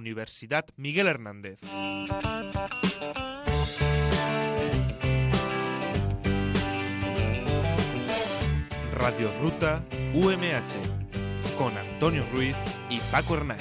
Universidad Miguel Hernández. Radio Ruta UMH con Antonio Ruiz y Paco Hernández.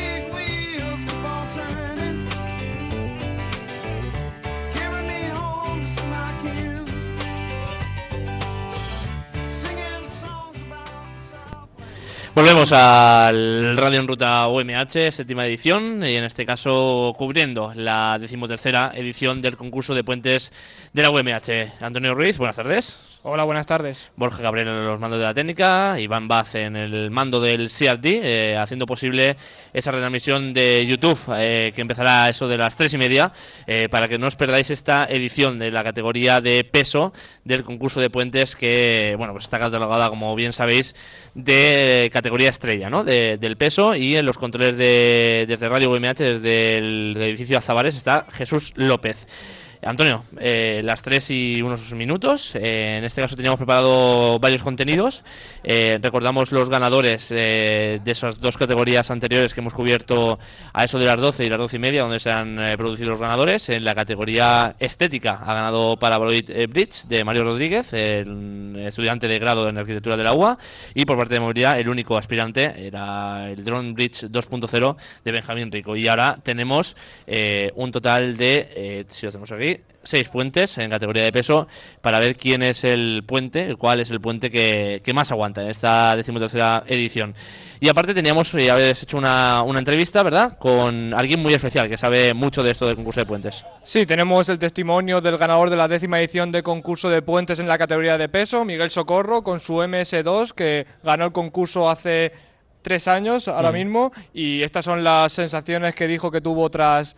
Volvemos al Radio en Ruta UMH, séptima edición, y en este caso cubriendo la 13ª edición del concurso de puentes de la UMH. Antonio Ruiz, buenas tardes. Hola, buenas tardes. Borja Gabriel en los mandos de la técnica, Iván Baz en el mando del CRT, haciendo posible esa retransmisión de YouTube que empezará a eso de las 3:30, para que no os perdáis esta edición de la categoría de peso del concurso de puentes que, bueno, pues está catalogada, como bien sabéis, de categoría estrella, ¿no? Del peso, y en los controles desde Radio UMH, desde el edificio Azabares, está Jesús López. Antonio, las 3 y unos minutos. En este caso teníamos preparado varios contenidos. Recordamos los ganadores de esas dos categorías anteriores que hemos cubierto a eso de las 12 y las 12:30, donde se han producido los ganadores. En la categoría estética ha ganado Paraboloid Bridge de Mario Rodríguez, el estudiante de grado en Arquitectura de la UA. Y por parte de movilidad, el único aspirante era el Drone Bridge 2.0 de Benjamín Rico. Y ahora tenemos un total de, si lo hacemos aquí, 6 puentes en categoría de peso, para ver quién es cuál es el puente que más aguanta en esta 13ª edición. Y aparte teníamos, habéis hecho una entrevista, ¿verdad?, con alguien muy especial que sabe mucho de esto del concurso de puentes. Sí, tenemos el testimonio del ganador de la 10ª edición de concurso de puentes en la categoría de peso, Miguel Socorro, con su MS2, que ganó el concurso hace 3 años ahora mismo, y estas son las sensaciones que dijo que tuvo tras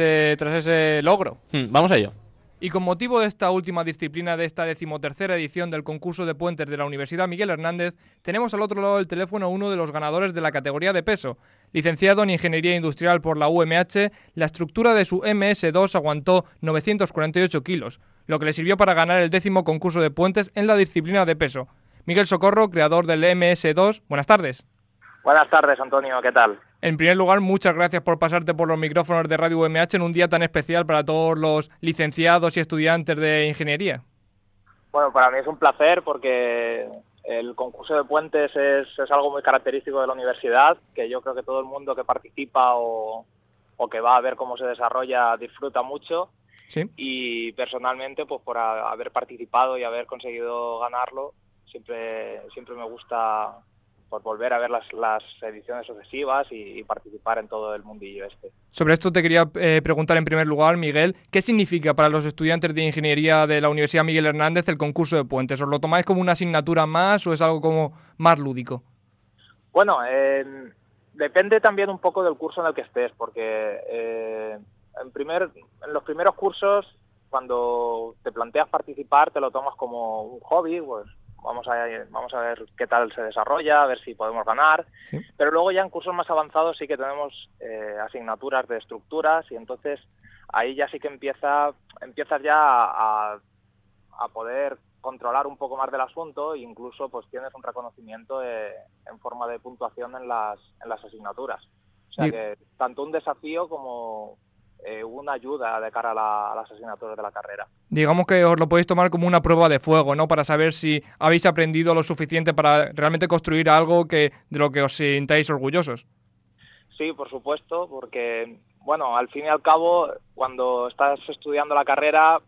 ese logro. Vamos a ello. Y con motivo de esta última disciplina de esta 13ª edición del concurso de puentes de la Universidad Miguel Hernández, tenemos al otro lado del teléfono a uno de los ganadores de la categoría de peso. Licenciado en Ingeniería Industrial por la UMH, la estructura de su MS2 aguantó 948 kilos, lo que le sirvió para ganar el 10º concurso de puentes en la disciplina de peso. Miguel Socorro, creador del MS2, buenas tardes. Buenas tardes, Antonio, ¿qué tal? En primer lugar, muchas gracias por pasarte por los micrófonos de Radio UMH en un día tan especial para todos los licenciados y estudiantes de ingeniería. Bueno, para mí es un placer porque el concurso de puentes es algo muy característico de la universidad, que yo creo que todo el mundo que participa o que va a ver cómo se desarrolla disfruta mucho. Sí. Y personalmente, pues por haber participado y haber conseguido ganarlo, siempre me gusta por volver a ver las ediciones sucesivas y participar en todo el mundillo este. Sobre esto te quería preguntar en primer lugar, Miguel, ¿qué significa para los estudiantes de ingeniería de la Universidad Miguel Hernández el concurso de puentes? ¿Os lo tomáis como una asignatura más o es algo como más lúdico? Bueno, depende también un poco del curso en el que estés, porque en los primeros cursos, cuando te planteas participar, te lo tomas como un hobby, pues vamos a ver qué tal se desarrolla, a ver si podemos ganar. Sí. Pero luego ya en cursos más avanzados sí que tenemos asignaturas de estructuras, y entonces ahí ya sí que empiezas ya a poder controlar un poco más del asunto, e incluso pues tienes un reconocimiento en forma de puntuación en las asignaturas. O sea que tanto un desafío como una ayuda de cara a las asignaturas de la carrera. Digamos que os lo podéis tomar como una prueba de fuego, ¿no? Para saber si habéis aprendido lo suficiente para realmente construir algo de lo que os sintáis orgullosos. Sí, por supuesto, porque, bueno, al fin y al cabo, cuando estás estudiando la carrera,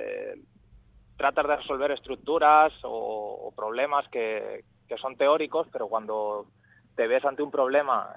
tratas de resolver estructuras o problemas que son teóricos, pero cuando te ves ante un problema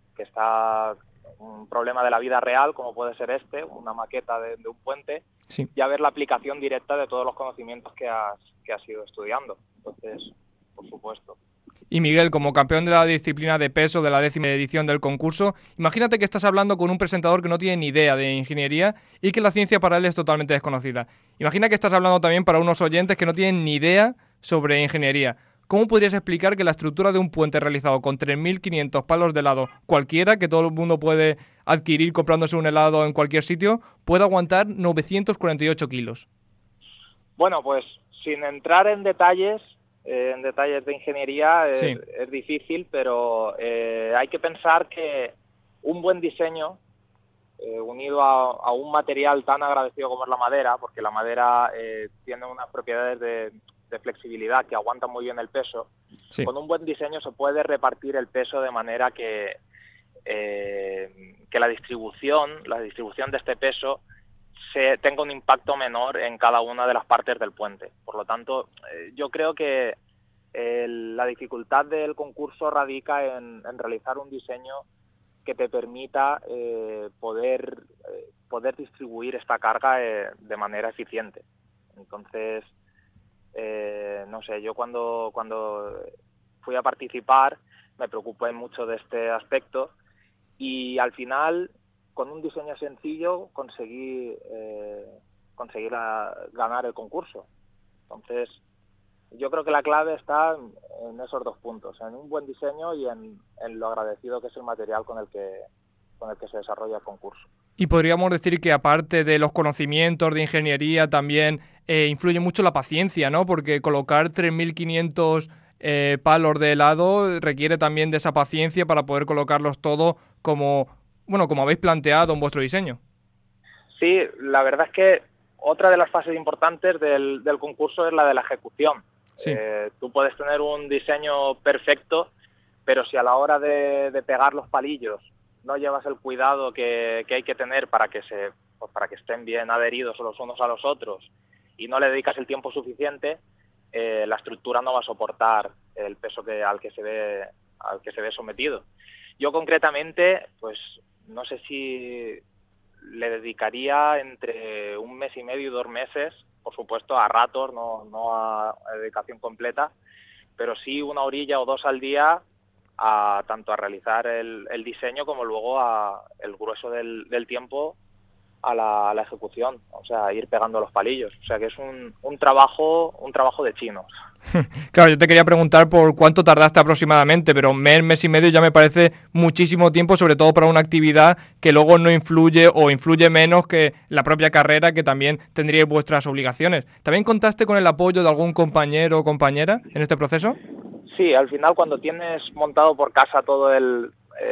un problema de la vida real, como puede ser una maqueta de un puente, sí, ya ver la aplicación directa de todos los conocimientos que has ido estudiando. Entonces, por supuesto. Y Miguel, como campeón de la disciplina de peso de la 10ª edición del concurso, imagínate que estás hablando con un presentador que no tiene ni idea de ingeniería y que la ciencia para él es totalmente desconocida. Imagina que estás hablando también para unos oyentes que no tienen ni idea sobre ingeniería. ¿Cómo podrías explicar que la estructura de un puente realizado con 3.500 palos de helado, cualquiera, que todo el mundo puede adquirir comprándose un helado en cualquier sitio, puede aguantar 948 kilos? Bueno, pues sin entrar en detalles de ingeniería, sí, es difícil, pero hay que pensar que un buen diseño unido a un material tan agradecido como es la madera, porque la madera tiene unas propiedades de flexibilidad que aguantan muy bien el peso. Sí. Con un buen diseño se puede repartir el peso de manera que la distribución de este peso tenga un impacto menor en cada una de las partes del puente. Por lo tanto, yo creo que la dificultad del concurso radica en realizar un diseño que te permita poder distribuir esta carga de manera eficiente. Entonces, no sé, yo cuando fui a participar me preocupé mucho de este aspecto y al final, con un diseño sencillo, conseguí ganar el concurso. Entonces, yo creo que la clave está en esos dos puntos, en un buen diseño y en lo agradecido que es el material con el que se desarrolla el concurso. Y podríamos decir que aparte de los conocimientos de ingeniería también influye mucho la paciencia, ¿no? Porque colocar 3.500 palos de helado requiere también de esa paciencia para poder colocarlos todos como habéis planteado en vuestro diseño. Sí, la verdad es que otra de las fases importantes del concurso es la de la ejecución. Sí. Tú puedes tener un diseño perfecto, pero si a la hora de pegar los palillos no llevas el cuidado que hay que tener para que estén bien adheridos los unos a los otros y no le dedicas el tiempo suficiente, la estructura no va a soportar el peso al que se ve sometido. Yo concretamente, pues no sé si le dedicaría entre 1 mes y medio y 2 meses, por supuesto a ratos, no a dedicación completa, pero sí 1 horilla o 2 al día tanto a realizar el diseño como luego el grueso del tiempo a la ejecución, o sea, ir pegando los palillos. O sea que es un trabajo de chinos. Claro, yo te quería preguntar por cuánto tardaste aproximadamente, pero mes y medio ya me parece muchísimo tiempo, sobre todo para una actividad que luego no influye o influye menos que la propia carrera, que también tendríais vuestras obligaciones. ¿También contaste con el apoyo de algún compañero o compañera en este proceso? Sí, al final cuando tienes montado por casa todo el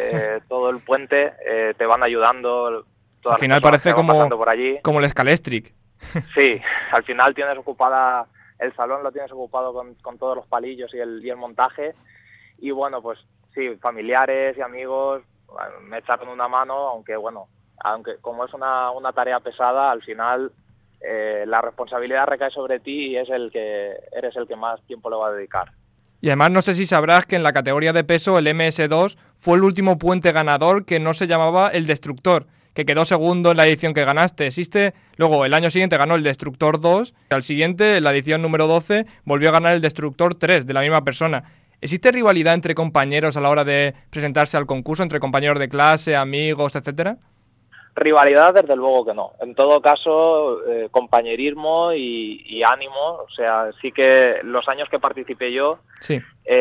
puente, te van ayudando. Al final parece como el Scalestric. Sí, al final tienes ocupada el salón, lo tienes ocupado con todos los palillos y el montaje. Y bueno, pues sí, familiares y amigos me echaron una mano, aunque como es una tarea pesada, al final la responsabilidad recae sobre ti y eres el que más tiempo le va a dedicar. Y además no sé si sabrás que en la categoría de peso el MS2 fue el último puente ganador que no se llamaba el Destructor, que quedó segundo en la edición que ganaste. Luego el año siguiente ganó el Destructor 2, al siguiente, en la edición número 12, volvió a ganar el Destructor 3 de la misma persona. ¿Existe rivalidad entre compañeros a la hora de presentarse al concurso, entre compañeros de clase, amigos, etcétera? Rivalidad, desde luego que no. En todo caso, compañerismo y ánimo. O sea, sí que los años que participé yo, sí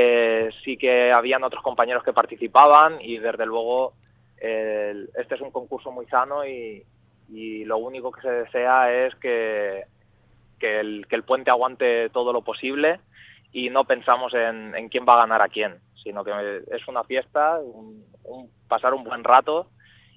que habían otros compañeros que participaban y desde luego este es un concurso muy sano y lo único que se desea es que el puente aguante todo lo posible y no pensamos en quién va a ganar a quién, sino que es una fiesta, pasar un buen rato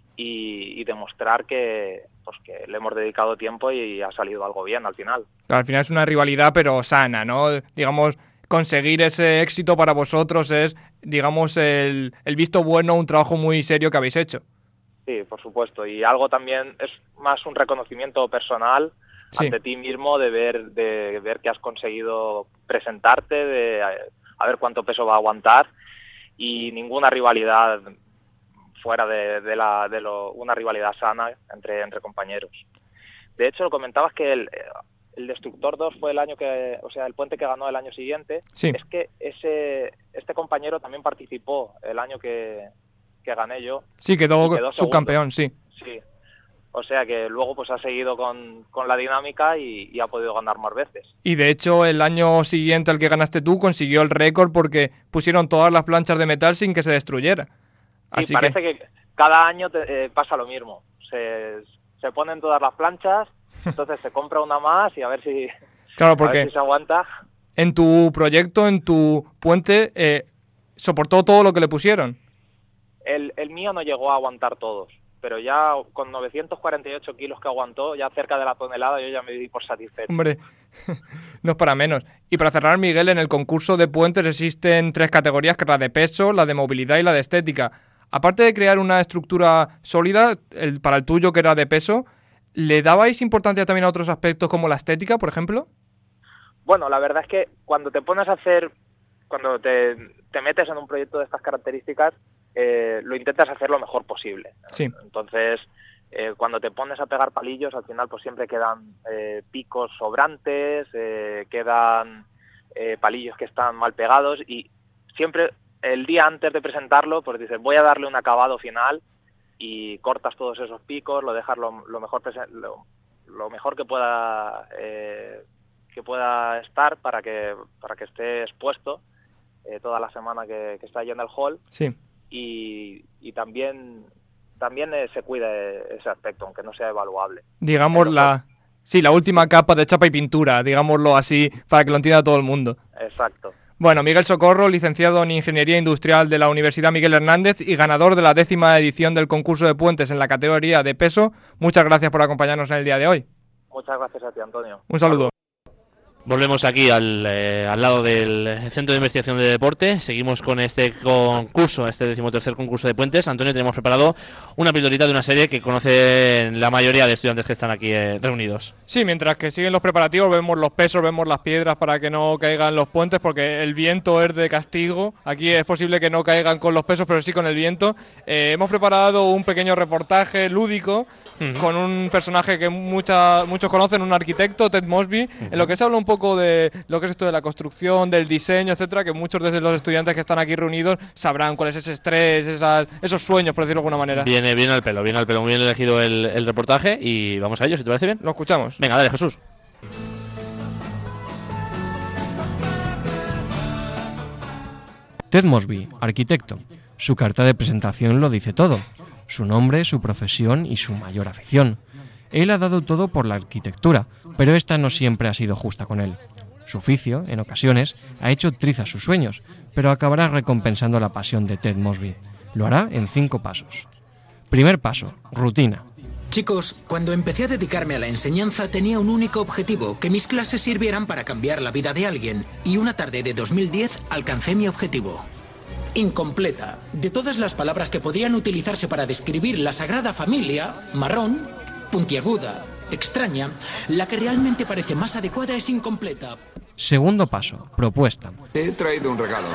y demostrar que le hemos dedicado tiempo y ha salido algo bien al final. Al final es una rivalidad pero sana, ¿no? Digamos, conseguir ese éxito para vosotros es, digamos, el visto bueno, un trabajo muy serio que habéis hecho. Sí, por supuesto, y algo también es más un reconocimiento personal ante ti mismo de ver que has conseguido presentarte, de a ver cuánto peso va a aguantar y ninguna rivalidad fuera de una rivalidad sana entre compañeros. De hecho, lo comentabas que el Destructor 2 fue el puente que ganó el año siguiente. Sí. Es que este compañero también participó el año que gané yo. Sí, quedó subcampeón, sí. Sí. O sea que luego pues ha seguido con la dinámica y ha podido ganar más veces. Y de hecho el año siguiente al que ganaste tú consiguió el récord porque pusieron todas las planchas de metal sin que se destruyera. Sí, parece que cada año pasa lo mismo. Se ponen todas las planchas, entonces se compra una más y a ver si, claro, porque a ver si se aguanta. En tu proyecto, en tu puente, ¿soportó todo lo que le pusieron? El mío no llegó a aguantar todos, pero ya con 948 kilos que aguantó, ya cerca de la tonelada, yo ya me di por satisfecho. Hombre, no es para menos. Y para cerrar, Miguel, en el concurso de puentes existen 3 categorías, que es la de peso, la de movilidad y la de estética. Aparte de crear una estructura sólida, para el tuyo, que era de peso, ¿le dabais importancia también a otros aspectos como la estética, por ejemplo? Bueno, la verdad es que cuando te pones a hacer, cuando te metes en un proyecto de estas características, lo intentas hacer lo mejor posible. Sí. Entonces, cuando te pones a pegar palillos, al final pues siempre quedan picos sobrantes, quedan palillos que están mal pegados, y siempre el día antes de presentarlo, pues dices, voy a darle un acabado final, y cortas todos esos picos, lo dejas lo mejor que pueda estar para que esté expuesto toda la semana que está allí en el hall. Sí. Y también se cuida ese aspecto, aunque no sea evaluable. Digamos la última capa de chapa y pintura, digámoslo así, para que lo entienda todo el mundo. Exacto. Bueno, Miguel Socorro, licenciado en Ingeniería Industrial de la Universidad Miguel Hernández y ganador de la 10ª edición del concurso de puentes en la categoría de peso, muchas gracias por acompañarnos en el día de hoy. Muchas gracias a ti, Antonio. Un saludo. Volvemos aquí al lado del Centro de Investigación de Deporte. Seguimos con este concurso, este 13º concurso de puentes. Antonio, tenemos preparado una pildorita de una serie que conocen la mayoría de estudiantes que están aquí reunidos. Sí, mientras que siguen los preparativos, vemos los pesos, vemos las piedras para que no caigan los puentes, porque el viento es de castigo. Aquí es posible que no caigan con los pesos, pero sí con el viento. Hemos preparado un pequeño reportaje lúdico con un personaje que muchos conocen, un arquitecto, Ted Mosby, en lo que se habla un poco de lo que es esto de la construcción, del diseño, etcétera, que muchos de los estudiantes que están aquí reunidos sabrán cuál es ese estrés, esos sueños, por decirlo de alguna manera. Viene al pelo, muy bien elegido el reportaje, y vamos a ello, si te parece bien. Lo escuchamos. Venga, dale, Jesús. Ted Mosby, arquitecto. Su carta de presentación lo dice todo. Su nombre, su profesión y su mayor afición. Él ha dado todo por la arquitectura, pero esta no siempre ha sido justa con él. Su oficio, en ocasiones, ha hecho trizas sus sueños, pero acabará recompensando la pasión de Ted Mosby. Lo hará en 5 pasos. Primer paso, rutina. Chicos, cuando empecé a dedicarme a la enseñanza tenía un único objetivo, que mis clases sirvieran para cambiar la vida de alguien, y una tarde de 2010 alcancé mi objetivo. Incompleta. De todas las palabras que podrían utilizarse para describir la Sagrada Familia, marrón, puntiaguda, extraña, la que realmente parece más adecuada es incompleta. Segundo paso, propuesta. Te he traído un regalo.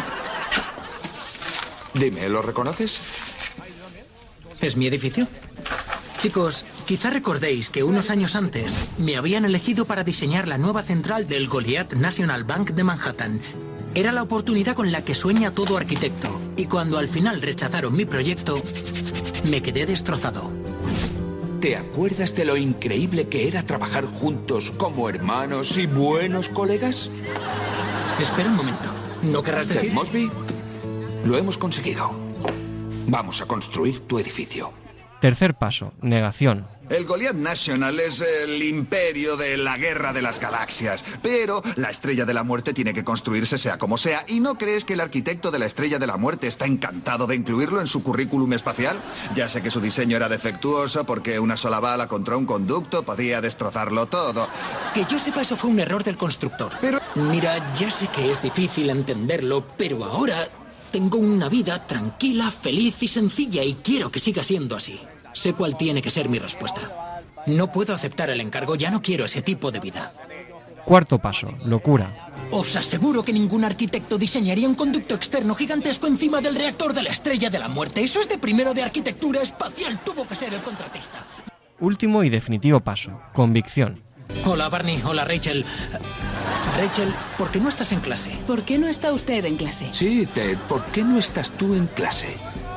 Dime, ¿lo reconoces? ¿Es mi edificio? Chicos, quizá recordéis que unos años antes me habían elegido para diseñar la nueva central del Goliath National Bank de Manhattan. Era la oportunidad con la que sueña todo arquitecto. Y cuando al final rechazaron mi proyecto, me quedé destrozado. ¿Te acuerdas de lo increíble que era trabajar juntos como hermanos y buenos colegas? Espera un momento. ¿No querrás decir? Ted Mosby, lo hemos conseguido. Vamos a construir tu edificio. Tercer paso, negación. El Goliath National es el imperio de la guerra de las galaxias, pero la Estrella de la Muerte tiene que construirse sea como sea. ¿Y no crees que el arquitecto de la Estrella de la Muerte está encantado de incluirlo en su currículum espacial? Ya sé que su diseño era defectuoso porque una sola bala contra un conducto podía destrozarlo todo. Que yo sepa, eso fue un error del constructor. Pero... Mira, ya sé que es difícil entenderlo, pero ahora tengo una vida tranquila, feliz y sencilla y quiero que siga siendo así. Sé cuál tiene que ser mi respuesta. No puedo aceptar el encargo, ya no quiero ese tipo de vida. Cuarto paso, locura. Os aseguro que ningún arquitecto diseñaría un conducto externo gigantesco encima del reactor de la Estrella de la Muerte. Eso es de primero de arquitectura espacial. Tuvo que ser el contratista. Último y definitivo paso, convicción. Hola, Barney. Hola, Rachel. Rachel, ¿por qué no estás en clase? ¿Por qué no está usted en clase? Sí, Ted, ¿por qué no estás tú en clase?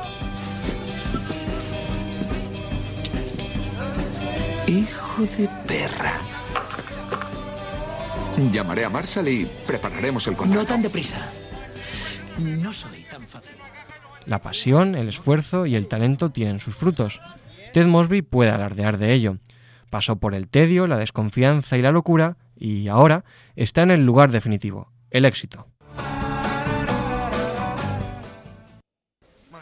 Hijo de perra. Llamaré a Marshall y prepararemos el contrato. No tan deprisa. No soy tan fácil. La pasión, el esfuerzo y el talento tienen sus frutos. Ted Mosby puede alardear de ello. Pasó por el tedio, la desconfianza y la locura, y ahora está en el lugar definitivo, el éxito.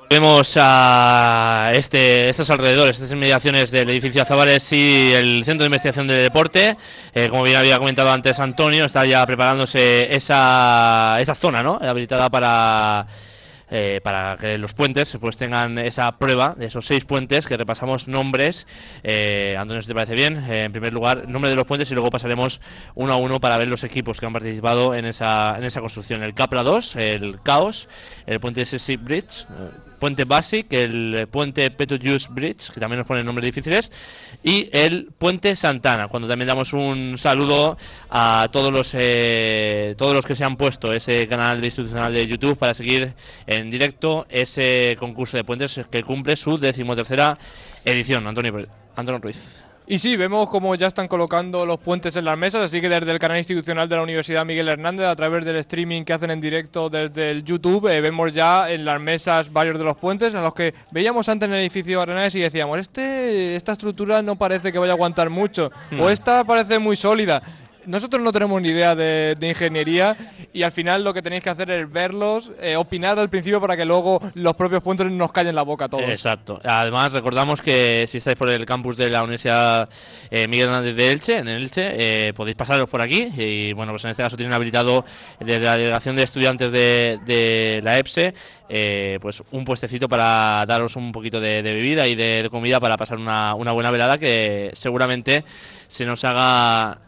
Vemos a estos alrededores, estas inmediaciones del edificio Azábares y el Centro de Investigación de Deporte. Como bien había comentado antes Antonio, está ya preparándose esa zona, ¿no?, habilitada para que los puentes pues tengan esa prueba de esos 6 puentes que repasamos nombres. Antonio, si te parece bien, en primer lugar nombre de los puentes y luego pasaremos uno a uno para ver los equipos que han participado en esa construcción. El Capra 2, el Chaos, el puente Sessi Bridge, puente Basic, el puente Petujus Bridge, que también nos ponen nombres difíciles, y el puente Santana, cuando también damos un saludo a todos los que se han puesto ese canal institucional de YouTube para seguir en directo ese concurso de puentes que cumple su 13ª edición. Antonio Ruiz. Y sí, vemos como ya están colocando los puentes en las mesas, así que desde el canal institucional de la Universidad Miguel Hernández, a través del streaming que hacen en directo desde el YouTube, vemos ya en las mesas varios de los puentes, a los que veíamos antes en el edificio Arenales y decíamos, esta estructura no parece que vaya a aguantar mucho, o esta parece muy sólida. Nosotros no tenemos ni idea de ingeniería y al final lo que tenéis que hacer es verlos, opinar al principio para que luego los propios puentes nos callen la boca a todos. Exacto. Además, recordamos que si estáis por el campus de la Universidad Miguel Hernández de Elche, en Elche, podéis pasaros por aquí y, bueno, pues en este caso tienen habilitado desde la delegación de estudiantes de la EPSE pues un puestecito para daros un poquito de bebida y de comida para pasar una buena velada que seguramente se nos haga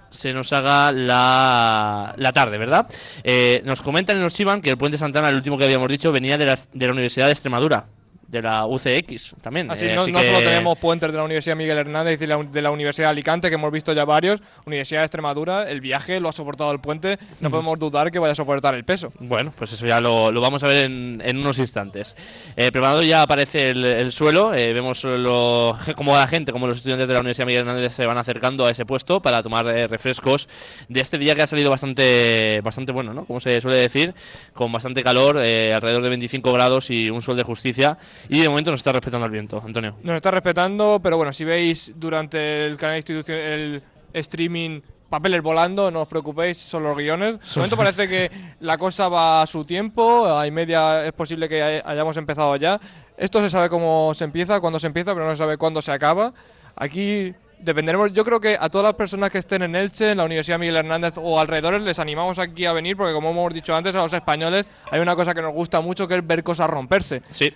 la tarde, ¿verdad? Nos comentan y nos chivan que el puente Santana, el último que habíamos dicho, venía de la Universidad de Extremadura, de la UCX también. Así no solo tenemos puentes de la Universidad Miguel Hernández y de la Universidad de Alicante, que hemos visto ya varios. Universidad de Extremadura, el viaje lo ha soportado el puente, no podemos dudar que vaya a soportar el peso. Bueno, pues eso ya lo vamos a ver en unos instantes. Preparado ya aparece el suelo, vemos como la gente, como los estudiantes de la Universidad Miguel Hernández se van acercando a ese puesto para tomar refrescos de este día que ha salido bastante bueno, ¿no?, como se suele decir, con bastante calor, alrededor de 25 grados y un sol de justicia. Y de momento nos está respetando el viento, Antonio. Nos está respetando, pero bueno, si veis durante el canal institucional el streaming papeles volando, no os preocupéis, son los guiones. De momento parece que la cosa va a su tiempo, a y media es posible que hayamos empezado ya. Esto se sabe cómo se empieza, cuándo se empieza, pero no se sabe cuándo se acaba. Aquí dependeremos, yo creo que a todas las personas que estén en Elche, en la Universidad Miguel Hernández o alrededores, les animamos aquí a venir, porque como hemos dicho antes, a los españoles hay una cosa que nos gusta mucho, que es ver cosas romperse. Sí.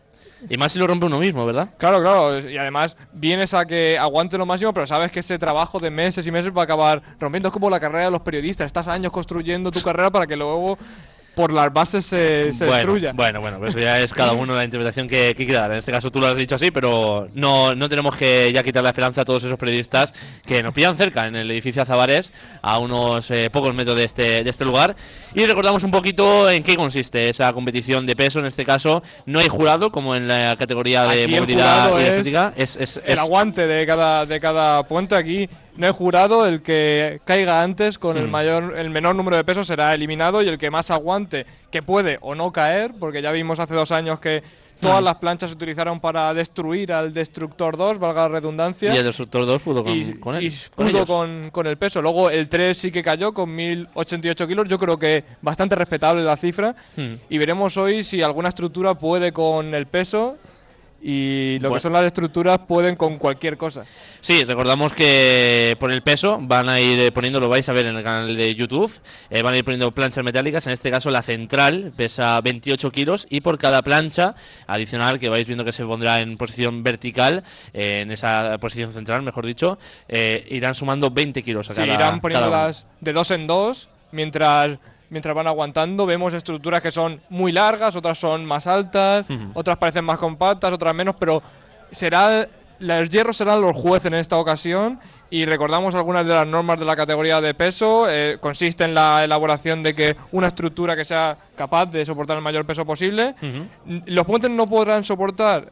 Y más si lo rompe uno mismo, ¿verdad? Claro. Y además vienes a que aguante lo máximo, pero sabes que ese trabajo de meses y meses va a acabar rompiendo. Es como la carrera de los periodistas. Estás años construyendo tu carrera para que luego por las bases se destruya. Bueno, pues eso ya es cada uno la interpretación que quiera dar. En este caso tú lo has dicho así, pero no tenemos que ya quitar la esperanza a todos esos periodistas que nos pillan cerca en el edificio Azábares, a unos pocos metros de este lugar. Y recordamos un poquito en qué consiste esa competición de peso. En este caso no hay jurado como en la categoría de aquí movilidad y estética. Es el aguante de cada puente. Aquí no hay jurado, el que caiga antes con el menor número de pesos será eliminado, y el que más aguante, que puede o no caer, porque ya vimos hace 2 años que todas las planchas se utilizaron para destruir al Destructor 2, valga la redundancia. Y el Destructor 2 pudo con él. Y pudo con el peso. Luego el 3 sí que cayó con 1088 kilos, yo creo que bastante respetable la cifra. Y veremos hoy si alguna estructura puede con el peso. Y que son las estructuras pueden con cualquier cosa. Sí, recordamos que por el peso van a ir poniendo, lo vais a ver en el canal de YouTube, van a ir poniendo planchas metálicas. En este caso la central pesa 28 kilos y por cada plancha adicional que vais viendo que se pondrá en posición vertical, en esa posición central, mejor dicho, irán sumando 20 kilos a cada. Sí, irán poniéndolas de 2 en 2 mientras van aguantando. Vemos estructuras que son muy largas, otras son más altas, otras parecen más compactas, otras menos, pero los hierros serán los jueces en esta ocasión. Y recordamos algunas de las normas de la categoría de peso. Consiste en la elaboración de que una estructura que sea capaz de soportar el mayor peso posible. Los puentes no podrán superar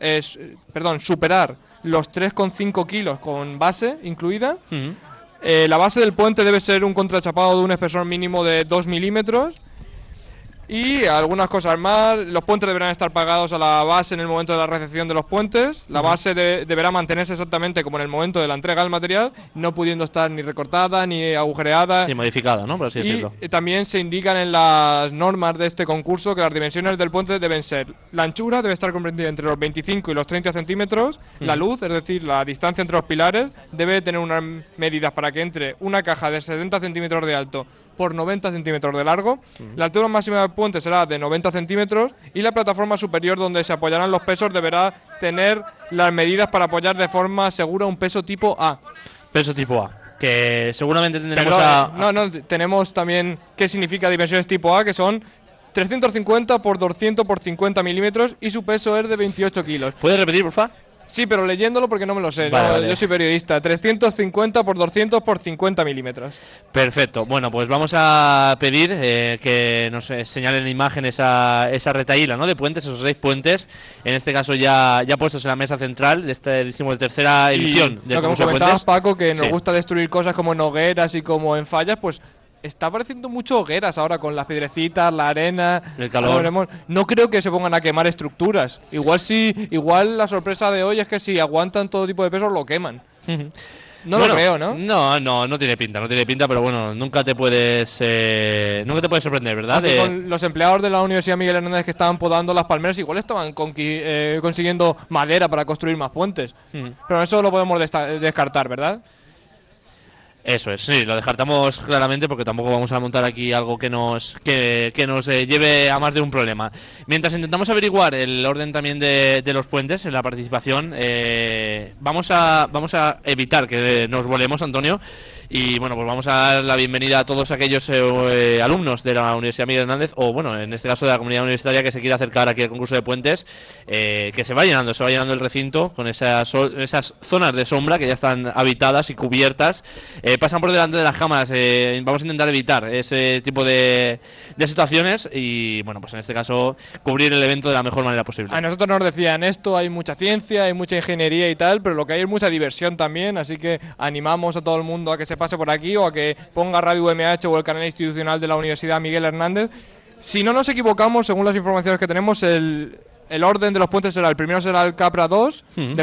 los 3,5 kilos con base incluida. La base del puente debe ser un contrachapado de un espesor mínimo de 2 milímetros. Y algunas cosas más. Los puentes deberán estar pagados a la base en el momento de la recepción de los puentes. La base deberá mantenerse exactamente como en el momento de la entrega del material, no pudiendo estar ni recortada ni agujereada. Sí, modificada, ¿no? Por así decirlo. Y también se indican en las normas de este concurso que las dimensiones del puente deben ser: la anchura debe estar comprendida entre los 25 y los 30 centímetros, la luz, es decir, la distancia entre los pilares, debe tener unas medidas para que entre una caja de 70 centímetros de alto por 90 centímetros de largo. La altura máxima del puente será de 90 centímetros y la plataforma superior donde se apoyarán los pesos deberá tener las medidas para apoyar de forma segura un peso tipo A. Peso tipo A, que seguramente tendremos tenemos también qué significa dimensiones tipo A, que son 350 por 200 por 50 milímetros y su peso es de 28 kilos. ¿Puedes repetir, por favor? Sí, pero leyéndolo porque no me lo sé. Vale. Yo soy periodista. 350 por 200 por 50 milímetros. Perfecto. Bueno, pues vamos a pedir que nos señalen en imagen esa retaíla, ¿no? De puentes, esos 6 puentes. En este caso ya puestos en la mesa central de esta tercera edición del lo que concurso de comentabas, puentes. Paco, que nos Sí. gusta destruir cosas como en hogueras y como en fallas, pues está apareciendo mucho hogueras ahora con las piedrecitas, la arena, el calor. No creo que se pongan a quemar estructuras. Igual la sorpresa de hoy es que si aguantan todo tipo de pesos lo queman. No lo creo, ¿no? No tiene pinta, pero bueno, nunca te puedes sorprender, ¿verdad? Con los empleados de la Universidad Miguel Hernández que estaban podando las palmeras, igual estaban consiguiendo madera para construir más puentes. Pero eso lo podemos descartar, ¿verdad? Eso es, sí, lo descartamos claramente porque tampoco vamos a montar aquí algo que nos lleve a más de un problema. Mientras intentamos averiguar el orden también de los puentes en la participación, vamos a evitar que nos volemos, Antonio, y bueno, pues vamos a dar la bienvenida a todos aquellos alumnos de la Universidad Miguel Hernández, o bueno, en este caso de la comunidad universitaria que se quiera acercar aquí al concurso de puentes, que se va llenando el recinto con esas zonas de sombra que ya están habitadas y cubiertas. Pasan por delante de las cámaras, vamos a intentar evitar ese tipo de situaciones y bueno, pues en este caso cubrir el evento de la mejor manera posible. A nosotros nos decían esto, hay mucha ciencia, hay mucha ingeniería y tal, pero lo que hay es mucha diversión también, así que animamos a todo el mundo a que se pase por aquí o a que ponga Radio UMH o el canal institucional de la Universidad Miguel Hernández. Si no nos equivocamos, según las informaciones que tenemos, el orden de los puentes será: el primero será el Capra 2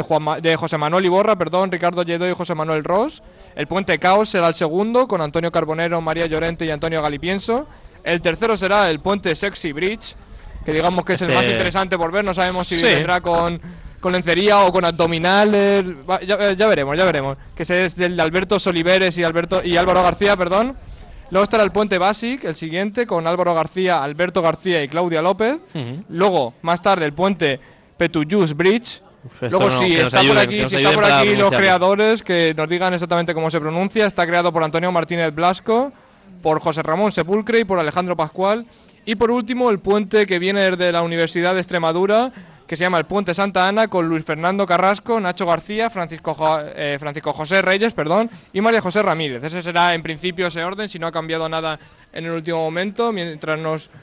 de José Manuel Iborra, Ricardo Lledó y José Manuel Ros. El puente Caos será el segundo, con Antonio Carbonero, María Llorente y Antonio Galipienso. El tercero será el puente Sexy Bridge, que digamos que es el más interesante por ver. No sabemos si vendrá con lencería o con abdominales. Ya veremos. Que es el de Alberto Soliveres y Álvaro García, perdón. Luego estará el puente Basic, el siguiente, con Álvaro García, Alberto García y Claudia López. Luego, más tarde, el puente Petujus Bridge. Luego si está por aquí los creadores, que nos digan exactamente cómo se pronuncia. Está creado por Antonio Martínez Blasco, por José Ramón Sepulcre y por Alejandro Pascual. Y por último, el puente que viene desde la Universidad de Extremadura, que se llama el Puente Santa Ana, con Luis Fernando Carrasco, Nacho García, Francisco José Reyes, y María José Ramírez. Ese será en principio ese orden, si no ha cambiado nada en el último momento, mientras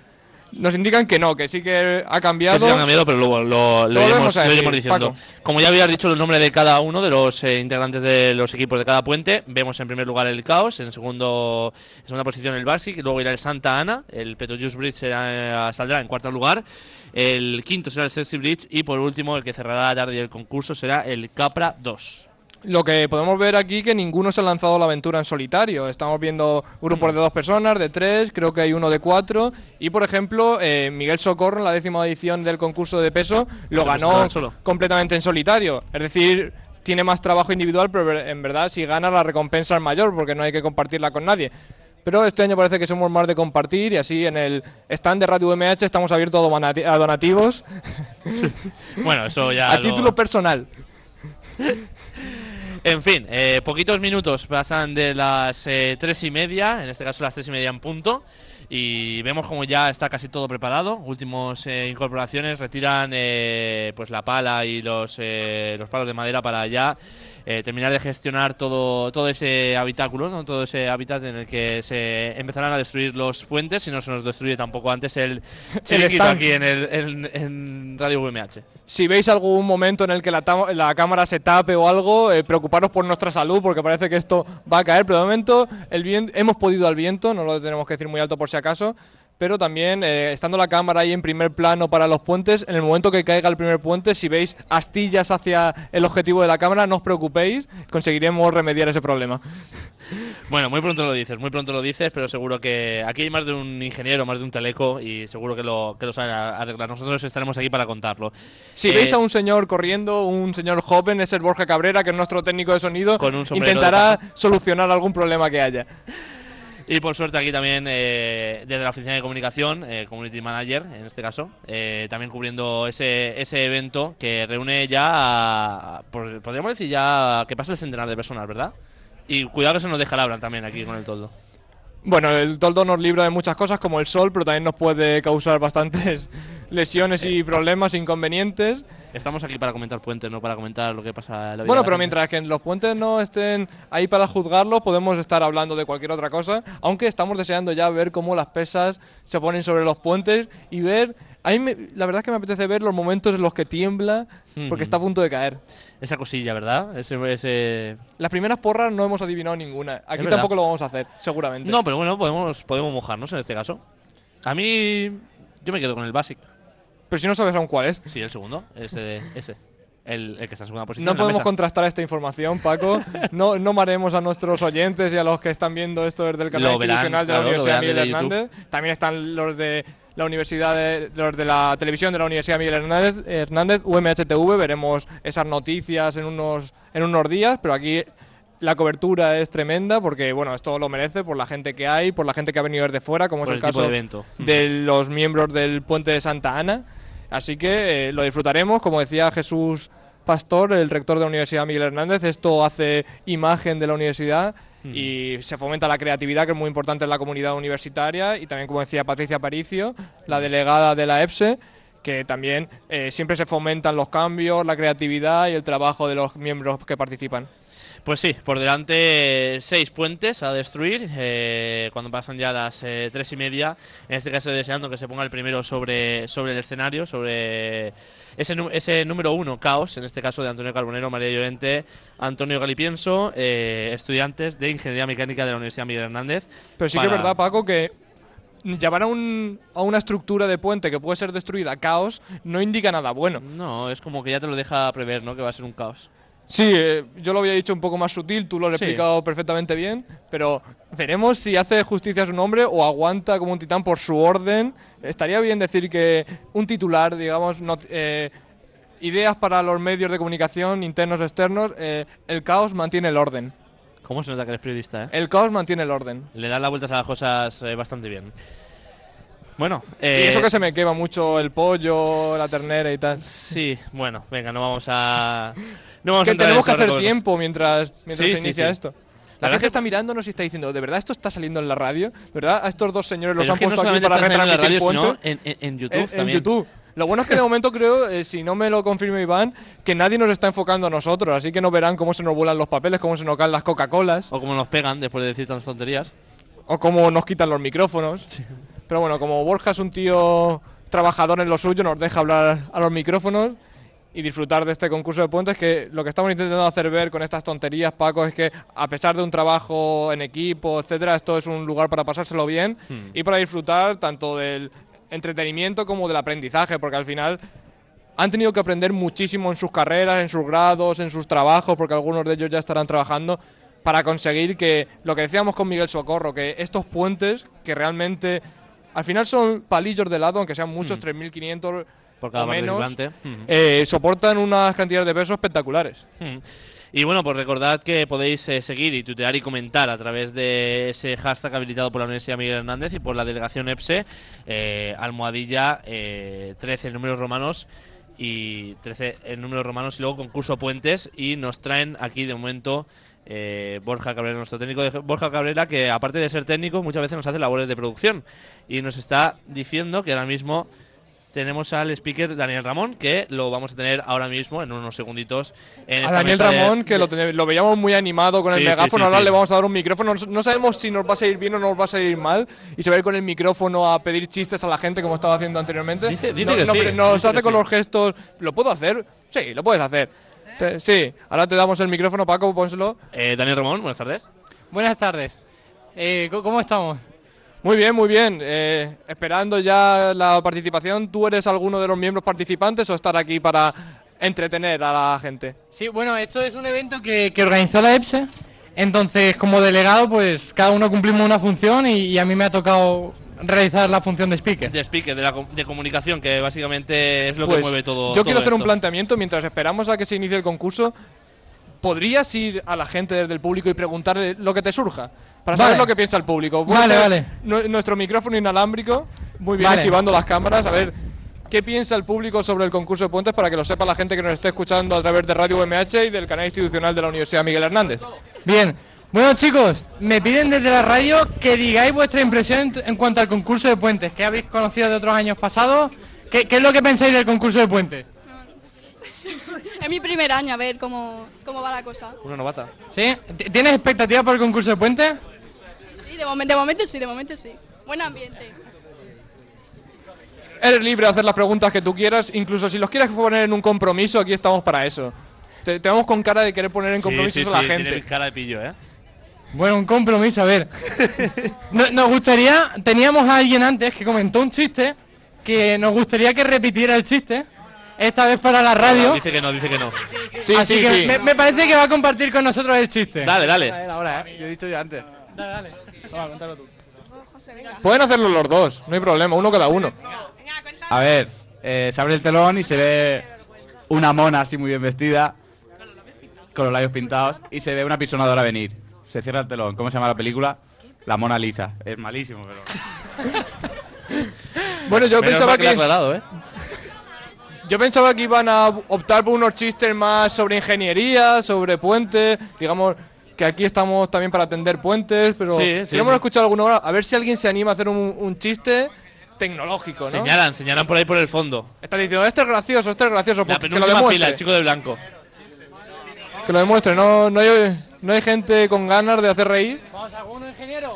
nos indican que no, que sí que ha cambiado. Que sí que ha cambiado, pero luego lo iremos diciendo. Paco. Como ya habías dicho el nombre de cada uno de los integrantes de los equipos de cada puente, vemos en primer lugar el Caos, en segunda posición el Basic, luego irá el Santa Ana, el Petujus Bridge saldrá en cuarto lugar, el quinto será el Sexy Bridge y por último el que cerrará la tarde del concurso será el Capra 2. Lo que podemos ver aquí que ninguno se ha lanzado la aventura en solitario. Estamos viendo grupos de 2 personas, de 3, creo que hay uno de 4. Y por ejemplo, Miguel Socorro en la 10ª edición del concurso de peso lo ganó completamente en solitario. Es decir, tiene más trabajo individual, pero en verdad si gana la recompensa es mayor porque no hay que compartirla con nadie. Pero este año parece que somos más de compartir y así en el stand de Radio UMH estamos abiertos a donativos. Bueno, eso ya a título personal. En fin, poquitos minutos pasan de las 3:30, en este caso las 3:30 en punto, y vemos como ya está casi todo preparado. Últimas incorporaciones, retiran pues la pala y los palos de madera para ya terminar de gestionar todo ese habitáculo, ¿no? Todo ese hábitat en el que se empezarán a destruir los puentes, y no se nos destruye tampoco antes el chiringuito aquí en Radio UMH. Si veis algún momento en el que la cámara se tape o algo, preocuparos por nuestra salud porque parece que esto va a caer, pero de momento hemos podido al viento, no lo tenemos que decir muy alto por si acaso, pero también estando la cámara ahí en primer plano para los puentes, en el momento que caiga el primer puente, si veis astillas hacia el objetivo de la cámara, no os preocupéis, conseguiremos remediar ese problema. Bueno, muy pronto lo dices, pero seguro que aquí hay más de un ingeniero, más de un teleco y seguro que lo saben arreglar. Nosotros estaremos aquí para contarlo. Si veis a un señor corriendo, un señor joven, es el Borja Cabrera, que es nuestro técnico de sonido, con un sombrero intentará solucionar algún problema que haya. Y por suerte aquí también desde la oficina de comunicación, Community Manager en este caso, también cubriendo ese evento que reúne ya, podríamos decir ya que pasa el centenar de personas, ¿verdad? Y cuidado que se nos deja la hablar también aquí con el toldo. Bueno, el toldo nos libra de muchas cosas como el sol, pero también nos puede causar bastantes lesiones y problemas, inconvenientes. Estamos aquí para comentar puentes, no para comentar lo que pasa en la vida. Bueno, pero mientras que los puentes no estén ahí para juzgarlos, podemos estar hablando de cualquier otra cosa, aunque estamos deseando ya ver cómo las pesas se ponen sobre los puentes y ver... la verdad es que me apetece ver los momentos en los que tiembla porque está a punto de caer. Esa cosilla, ¿verdad? Las primeras porras no hemos adivinado ninguna. Aquí tampoco lo vamos a hacer, seguramente. No, pero bueno, podemos mojarnos en este caso. A mí, yo me quedo con el Basic. Pero si no sabes aún cuál es. Sí, el segundo, ese. El que está en segunda posición. No podemos contrastar esta información, Paco. No maremos a nuestros oyentes y a los que están viendo esto desde el canal institucional de la Universidad Miguel Hernández. También están los de la universidad, los de la televisión de la Universidad Miguel Hernández, UMHTV. Veremos esas noticias en unos días, pero aquí la cobertura es tremenda porque, bueno, esto lo merece por la gente que hay, por la gente que ha venido desde fuera, como es el caso de los miembros del Puente de Santa Ana. Así que lo disfrutaremos, como decía Jesús Pastor, el rector de la Universidad Miguel Hernández. Esto hace imagen de la universidad y se fomenta la creatividad, que es muy importante en la comunidad universitaria, y también, como decía Patricia Aparicio, la delegada de la EPSE, que también siempre se fomentan los cambios, la creatividad y el trabajo de los miembros que participan. Pues sí, por delante 6 puentes a destruir cuando pasan ya las 3:30. En este caso deseando que se ponga el primero sobre el escenario, sobre ese número 1, Caos, en este caso de Antonio Carbonero, María Llorente, Antonio Galipienso, estudiantes de Ingeniería Mecánica de la Universidad Miguel Hernández. Pero sí que es verdad, Paco, que llamar a una estructura de puente que puede ser destruida caos no indica nada bueno. No, es como que ya te lo deja prever, ¿no? Que va a ser un caos. Sí, yo lo había dicho un poco más sutil, tú lo has explicado perfectamente bien, pero veremos si hace justicia a su nombre o aguanta como un titán por su orden. Estaría bien decir que un titular, digamos, ideas para los medios de comunicación internos o externos, el caos mantiene el orden. ¿Cómo se nota que eres periodista, El caos mantiene el orden. Le dan las vueltas a las cosas bastante bien. Bueno, y eso que se me quema mucho el pollo, la ternera y tal. Sí, bueno, venga, no vamos a que tenemos que hacer tiempo mientras se inicia esto. La gente que está mirándonos y está diciendo, ¿de verdad esto está saliendo en la radio? ¿De verdad a estos dos señores los han puesto aquí para retransmitir sino en YouTube también? En YouTube. Lo bueno es que de momento creo, si no me lo confirma Iván, que nadie nos está enfocando a nosotros, así que no verán cómo se nos vuelan los papeles, cómo se nos caen las Coca-Colas. O cómo nos pegan después de decir tantas tonterías. O cómo nos quitan los micrófonos. Sí. Pero bueno, como Borja es un tío trabajador en lo suyo, nos deja hablar a los micrófonos y disfrutar de este concurso de puentes, que lo que estamos intentando hacer ver con estas tonterías, Paco, es que a pesar de un trabajo en equipo, etcétera, esto es un lugar para pasárselo bien y para disfrutar tanto del entretenimiento como del aprendizaje, porque al final han tenido que aprender muchísimo en sus carreras, en sus grados, en sus trabajos, porque algunos de ellos ya estarán trabajando para conseguir que, lo que decíamos con Miguel Socorro, que estos puentes, que realmente al final son palillos de lado, aunque sean muchos, 3.500 por cada o menos, participante, soportan unas cantidades de peso espectaculares. Y bueno, pues recordad que podéis seguir y tuitear y comentar a través de ese hashtag habilitado por la Universidad Miguel Hernández y por la delegación EPSE, almohadilla 13 en números romanos y 13 en números romanos y luego concurso puentes, y nos traen aquí de momento Borja Cabrera, nuestro técnico Borja Cabrera, que aparte de ser técnico muchas veces nos hace labores de producción y nos está diciendo que ahora mismo tenemos al speaker Daniel Ramón, que lo vamos a tener ahora mismo en unos segunditos en esta Daniel mesa Ramón, que lo veíamos muy animado con el megáfono, ahora le vamos a dar un micrófono, no sabemos si nos va a salir bien o nos va a salir mal, y se va a ir con el micrófono a pedir chistes a la gente como estaba haciendo anteriormente. Dice que sí, nos hace con los gestos. ¿Lo puedo hacer? Sí, lo puedes hacer. Sí, ahora te damos el micrófono, Paco, pónselo. Daniel Ramón, buenas tardes. Buenas tardes. ¿Cómo estamos? Muy bien, muy bien. Esperando ya la participación. ¿Tú eres alguno de los miembros participantes o estar aquí para entretener a la gente? Sí, bueno, esto es un evento que organizó la EPSE. Entonces, como delegado, pues cada uno cumplimos una función y a mí me ha tocado realizar la función de speaker. De speaker, de comunicación, que básicamente es lo Pues, que mueve todo. Yo quiero hacer un esto. planteamiento mientras esperamos a que se inicie el concurso. ¿Podrías ir a la gente desde el público y preguntarle lo que te surja? Para saber lo que piensa el público. Vale. Nuestro micrófono inalámbrico, muy bien, Vale. activando las cámaras. A ver, ¿qué piensa el público sobre el concurso de puentes para que lo sepa la gente que nos esté escuchando a través de Radio UMH y del canal institucional de la Universidad Miguel Hernández? Bien. Bueno, chicos, me piden desde la radio que digáis vuestra impresión en cuanto al concurso de puentes, que habéis conocido de otros años pasados. ¿Qué es lo que pensáis del concurso de puentes? Es mi primer año, a ver cómo va la cosa. Una novata. ¿Sí? ¿Tienes expectativas por el concurso de puentes? Sí, de momento sí. Buen ambiente. Eres libre de hacer las preguntas que tú quieras, incluso si los quieres poner en un compromiso, aquí estamos para eso. Te vemos con cara de querer poner en compromisos a la gente. Tiene cara de pillo, ¿eh? Bueno, un compromiso, a ver. Nos gustaría, teníamos a alguien antes que comentó un chiste, que nos gustaría que repitiera el chiste, esta vez para la radio. No, dice que no. Así que me parece que va a compartir con nosotros el chiste. Dale. Ahora, yo he dicho ya antes. Dale. Toma, cuéntalo tú. Pueden hacerlo los dos, no hay problema, uno cada uno. A ver, se abre el telón y se ve una mona así muy bien vestida, con los labios pintados, y se ve una pisonadora venir. Se cierra el telón. ¿Cómo se llama la película? La Mona Lisa. Es malísimo, pero... Bueno, yo Menos pensaba mal que... aclarado, ¿eh? Yo pensaba que iban a optar por unos chistes más sobre ingeniería, sobre puentes, digamos que aquí estamos también para atender puentes, pero Sí. si no hemos escuchado alguna hora, a ver si alguien se anima a hacer un chiste tecnológico, ¿no? Señalan por ahí por el fondo. Está diciendo, este es gracioso, La que lo penúltima demuestre. fila, el chico de blanco. Que lo demuestre, no hay gente con ganas de hacer reír. Vamos, ¿alguno ingeniero?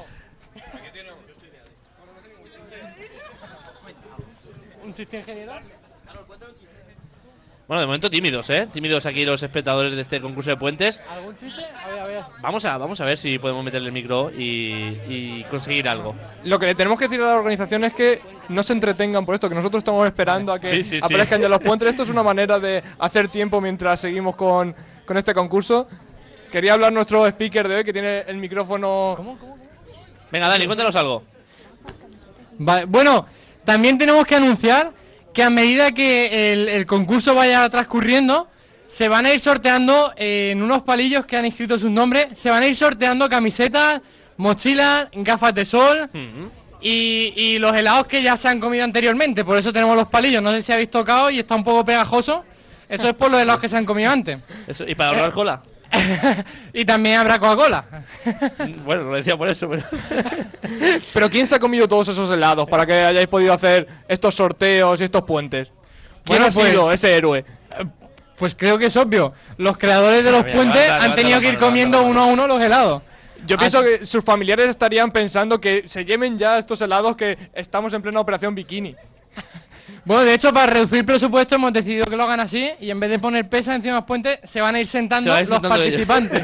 ¿Un chiste ingeniero? Bueno, de momento tímidos, ¿eh? Tímidos aquí los espectadores de este concurso de puentes. ¿Algún chiste? A ver. Vamos a ver si podemos meterle el micro y conseguir algo. Lo que le tenemos que decir a la organización es que no se entretengan por esto, que nosotros estamos esperando a que Sí. aparezcan ya los puentes. Esto es una manera de hacer tiempo mientras seguimos con este concurso. Quería hablar nuestro speaker de hoy, que tiene el micrófono... ¿Cómo? Venga, Dani, cuéntanos algo. Vale, bueno, también tenemos que anunciar que a medida que el concurso vaya transcurriendo, se van a ir sorteando en unos palillos que han inscrito sus nombres, se van a ir sorteando camisetas, mochilas, gafas de sol y los helados que ya se han comido anteriormente. Por eso tenemos los palillos. No sé si habéis tocado y está un poco pegajoso. Eso es por los helados que se han comido antes. Eso, ¿y para ahorrar cola? Y también habrá Coca-Cola. Bueno, lo decía por eso, pero... Pero ¿quién se ha comido todos esos helados para que hayáis podido hacer estos sorteos y estos puentes? ¿Quién Bueno, ha sido ese héroe? Pues creo que es obvio. Los creadores de los Mira, puentes levanta han tenido la que ir mano, comiendo levanta la uno a uno los helados. Yo pienso que sus familiares estarían pensando que se lleven ya estos helados, que estamos en plena operación bikini. Bueno, de hecho, para reducir presupuesto hemos decidido que lo hagan así y en vez de poner pesas encima de los puentes, se van a ir sentando los participantes.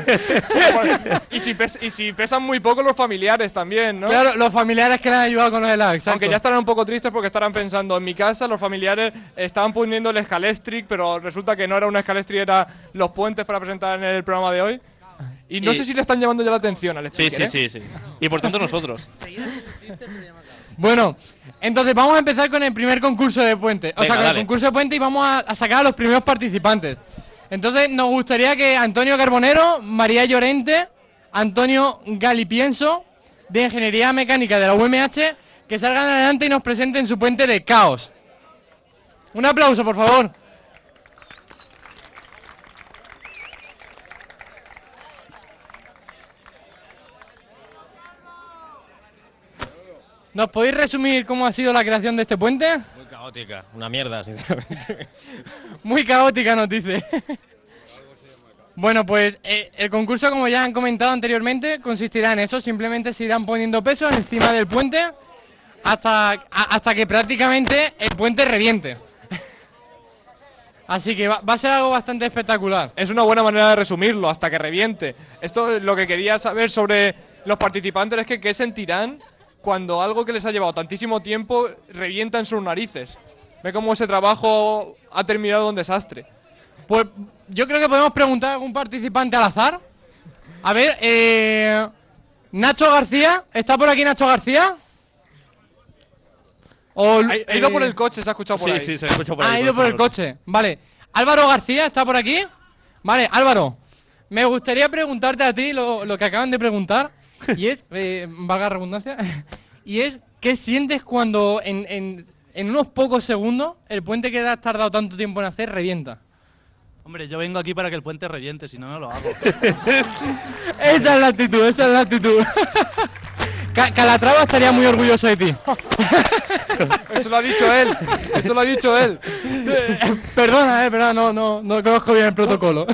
Y si pesan muy poco los familiares también, ¿no? Claro, los familiares que le han ayudado con los helados, exacto. Aunque ya estarán un poco tristes porque estarán pensando, en mi casa los familiares estaban poniendo el Scalestric, pero resulta que no era un Scalestric, era los puentes para presentar en el programa de hoy. Y no sé si le están llamando ya la atención al speaker, Sí. Y por tanto nosotros. Bueno, entonces vamos a empezar con el primer concurso de puentes. Venga, con dale. el concurso de puentes y vamos a sacar a los primeros participantes. Entonces nos gustaría que Antonio Carbonero, María Llorente, Antonio Galipienso, de Ingeniería Mecánica de la UMH, que salgan adelante y nos presenten su puente de caos. Un aplauso, por favor. ¿Nos podéis resumir cómo ha sido la creación de este puente? Muy caótica, una mierda, sinceramente. Muy caótica, nos dice. Bueno, pues el concurso, como ya han comentado anteriormente, consistirá en eso. Simplemente se irán poniendo pesos encima del puente hasta que prácticamente el puente reviente. Así que va a ser algo bastante espectacular. Es una buena manera de resumirlo, hasta que reviente. Esto, lo que quería saber sobre los participantes es que qué sentirán cuando algo que les ha llevado tantísimo tiempo revienta en sus narices. Ve cómo ese trabajo ha terminado en desastre. Pues yo creo que podemos preguntar a algún participante al azar. A ver, Nacho García, ¿está por aquí Nacho García? Ha ido por el coche, se ha escuchado por ahí. Sí, se ha escuchado por ahí. Ha ido por el coche, vale. Álvaro García, ¿está por aquí? Vale, Álvaro, me gustaría preguntarte a ti lo que acaban de preguntar. Y es, valga la redundancia, y es, ¿qué sientes cuando en unos pocos segundos el puente que has tardado tanto tiempo en hacer revienta? Hombre, yo vengo aquí para que el puente reviente, si no, no lo hago. Esa es la actitud, esa es la actitud. Calatrava estaría muy orgulloso de ti. Eso lo ha dicho él, eso lo ha dicho él. Perdona, no conozco bien el protocolo.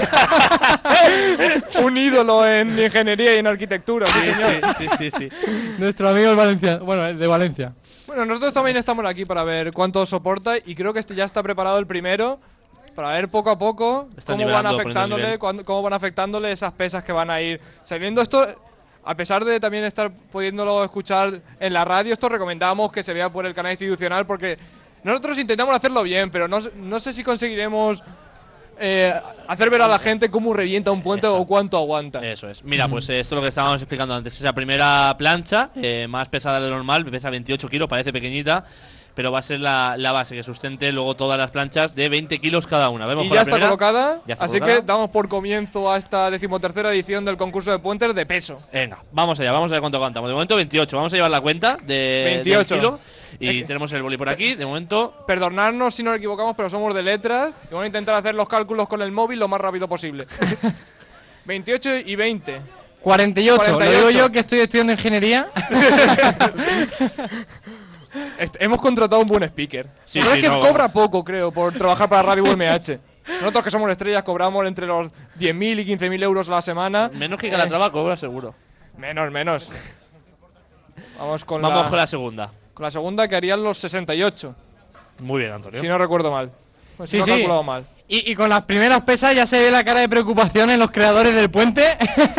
Un ídolo en ingeniería y en arquitectura, sí, señor. Sí. Nuestro amigo el Valencia, bueno, el de Valencia. Bueno, nosotros también estamos aquí para ver cuánto soporta y creo que ya está preparado el primero para ver poco a poco cómo van afectándole esas pesas que van a ir saliendo. Esto, a pesar de también estar pudiéndolo escuchar en la radio, esto recomendamos que se vea por el canal institucional porque nosotros intentamos hacerlo bien, pero no sé si conseguiremos hacer ver a la gente cómo revienta un puente o cuánto aguanta. Eso es. Mira, pues esto es lo que estábamos explicando antes. Esa primera plancha, más pesada de lo normal, pesa 28 kilos, parece pequeñita, pero va a ser la base que sustente luego todas las planchas de 20 kilos cada una. ¿Vemos? Y ya está colocada, así colocada. Que damos por comienzo a esta 13ª edición del concurso de puentes de peso. Venga, vamos allá, vamos a ver cuánto aguantamos. De momento 28, vamos a llevar la cuenta de 28 kilo. Y tenemos el boli por aquí, de momento. Perdonadnos si nos equivocamos, pero somos de letras y vamos a intentar hacer los cálculos con el móvil lo más rápido posible. 28 y 20. 48. Lo digo yo que estoy estudiando ingeniería. Hemos contratado un buen speaker. Pero es que cobra poco, creo, por trabajar para Radio UMH. Nosotros que somos estrellas cobramos entre los 10.000 y 15.000 euros a la semana. Menos que Calatrava cobra, seguro. Menos. Vamos con la segunda. Con la segunda que harían los 68. Muy bien, Antonio. Si no recuerdo mal. Si no he calculado mal. Y con las primeras pesas ya se ve la cara de preocupación en los creadores del puente.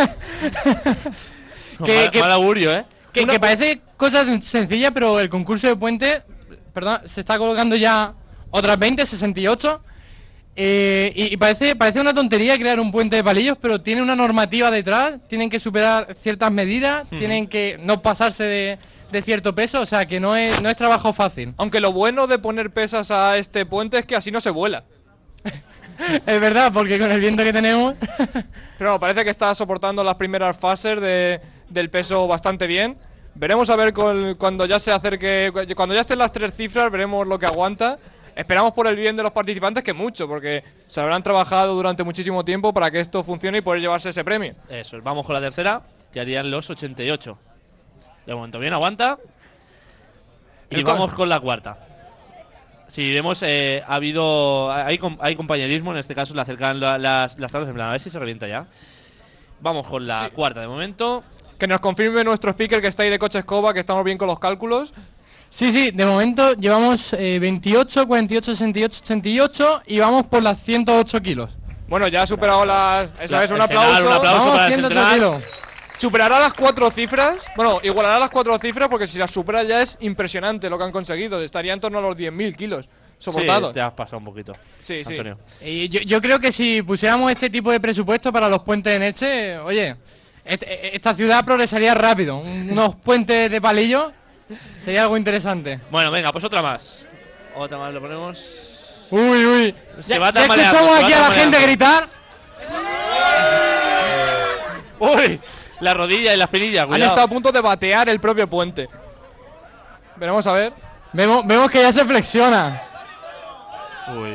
Mal augurio, ¿eh? Que parece cosa sencilla, pero el concurso de puente, perdón, se está colocando ya otras 20, 68. Y parece una tontería crear un puente de palillos, pero tiene una normativa detrás, tienen que superar ciertas medidas, tienen que no pasarse de cierto peso, o sea que no es trabajo fácil. Aunque lo bueno de poner pesas a este puente es que así no se vuela. Es verdad, porque con el viento que tenemos... Pero no, parece que está soportando las primeras fases del peso bastante bien. Veremos a ver cuando ya se acerque, cuando ya estén las 3 cifras, veremos lo que aguanta. Esperamos por el bien de los participantes que mucho, porque se habrán trabajado durante muchísimo tiempo para que esto funcione y poder llevarse ese premio. Eso, vamos con la tercera, que harían los 88. De momento bien, aguanta. Y vamos con la cuarta. Si vemos, hay compañerismo, en este caso le acercan las tablas, en plan, a ver si se revienta ya. Vamos con la cuarta de momento. Que nos confirme nuestro speaker que está ahí de coche escoba, que estamos bien con los cálculos. Sí, de momento llevamos 28, 48, 68, 88 y vamos por las 108 kilos. Bueno, ya ha superado las... Eso es un aplauso. Un aplauso para el 108 central. kilos. Superará las 4 cifras. Bueno, igualará las 4 cifras porque si las supera ya es impresionante lo que han conseguido. Estaría en torno a los 10.000 kilos soportados. Sí, te has pasado un poquito. Sí, Antonio. Y yo creo que si pusiéramos este tipo de presupuesto para los puentes en Elche, oye, esta ciudad progresaría rápido. Unos puentes de palillos sería algo interesante. Bueno, venga, pues otra más. Otra más, lo ponemos. Uy. Se va ya tambaleando, escuchamos aquí a la tambaleando. gente gritar. Uy, la rodilla y la espinilla, Han cuidado. estado a punto de batear el propio puente. Veremos a ver. Vemos que ya se flexiona. Uy.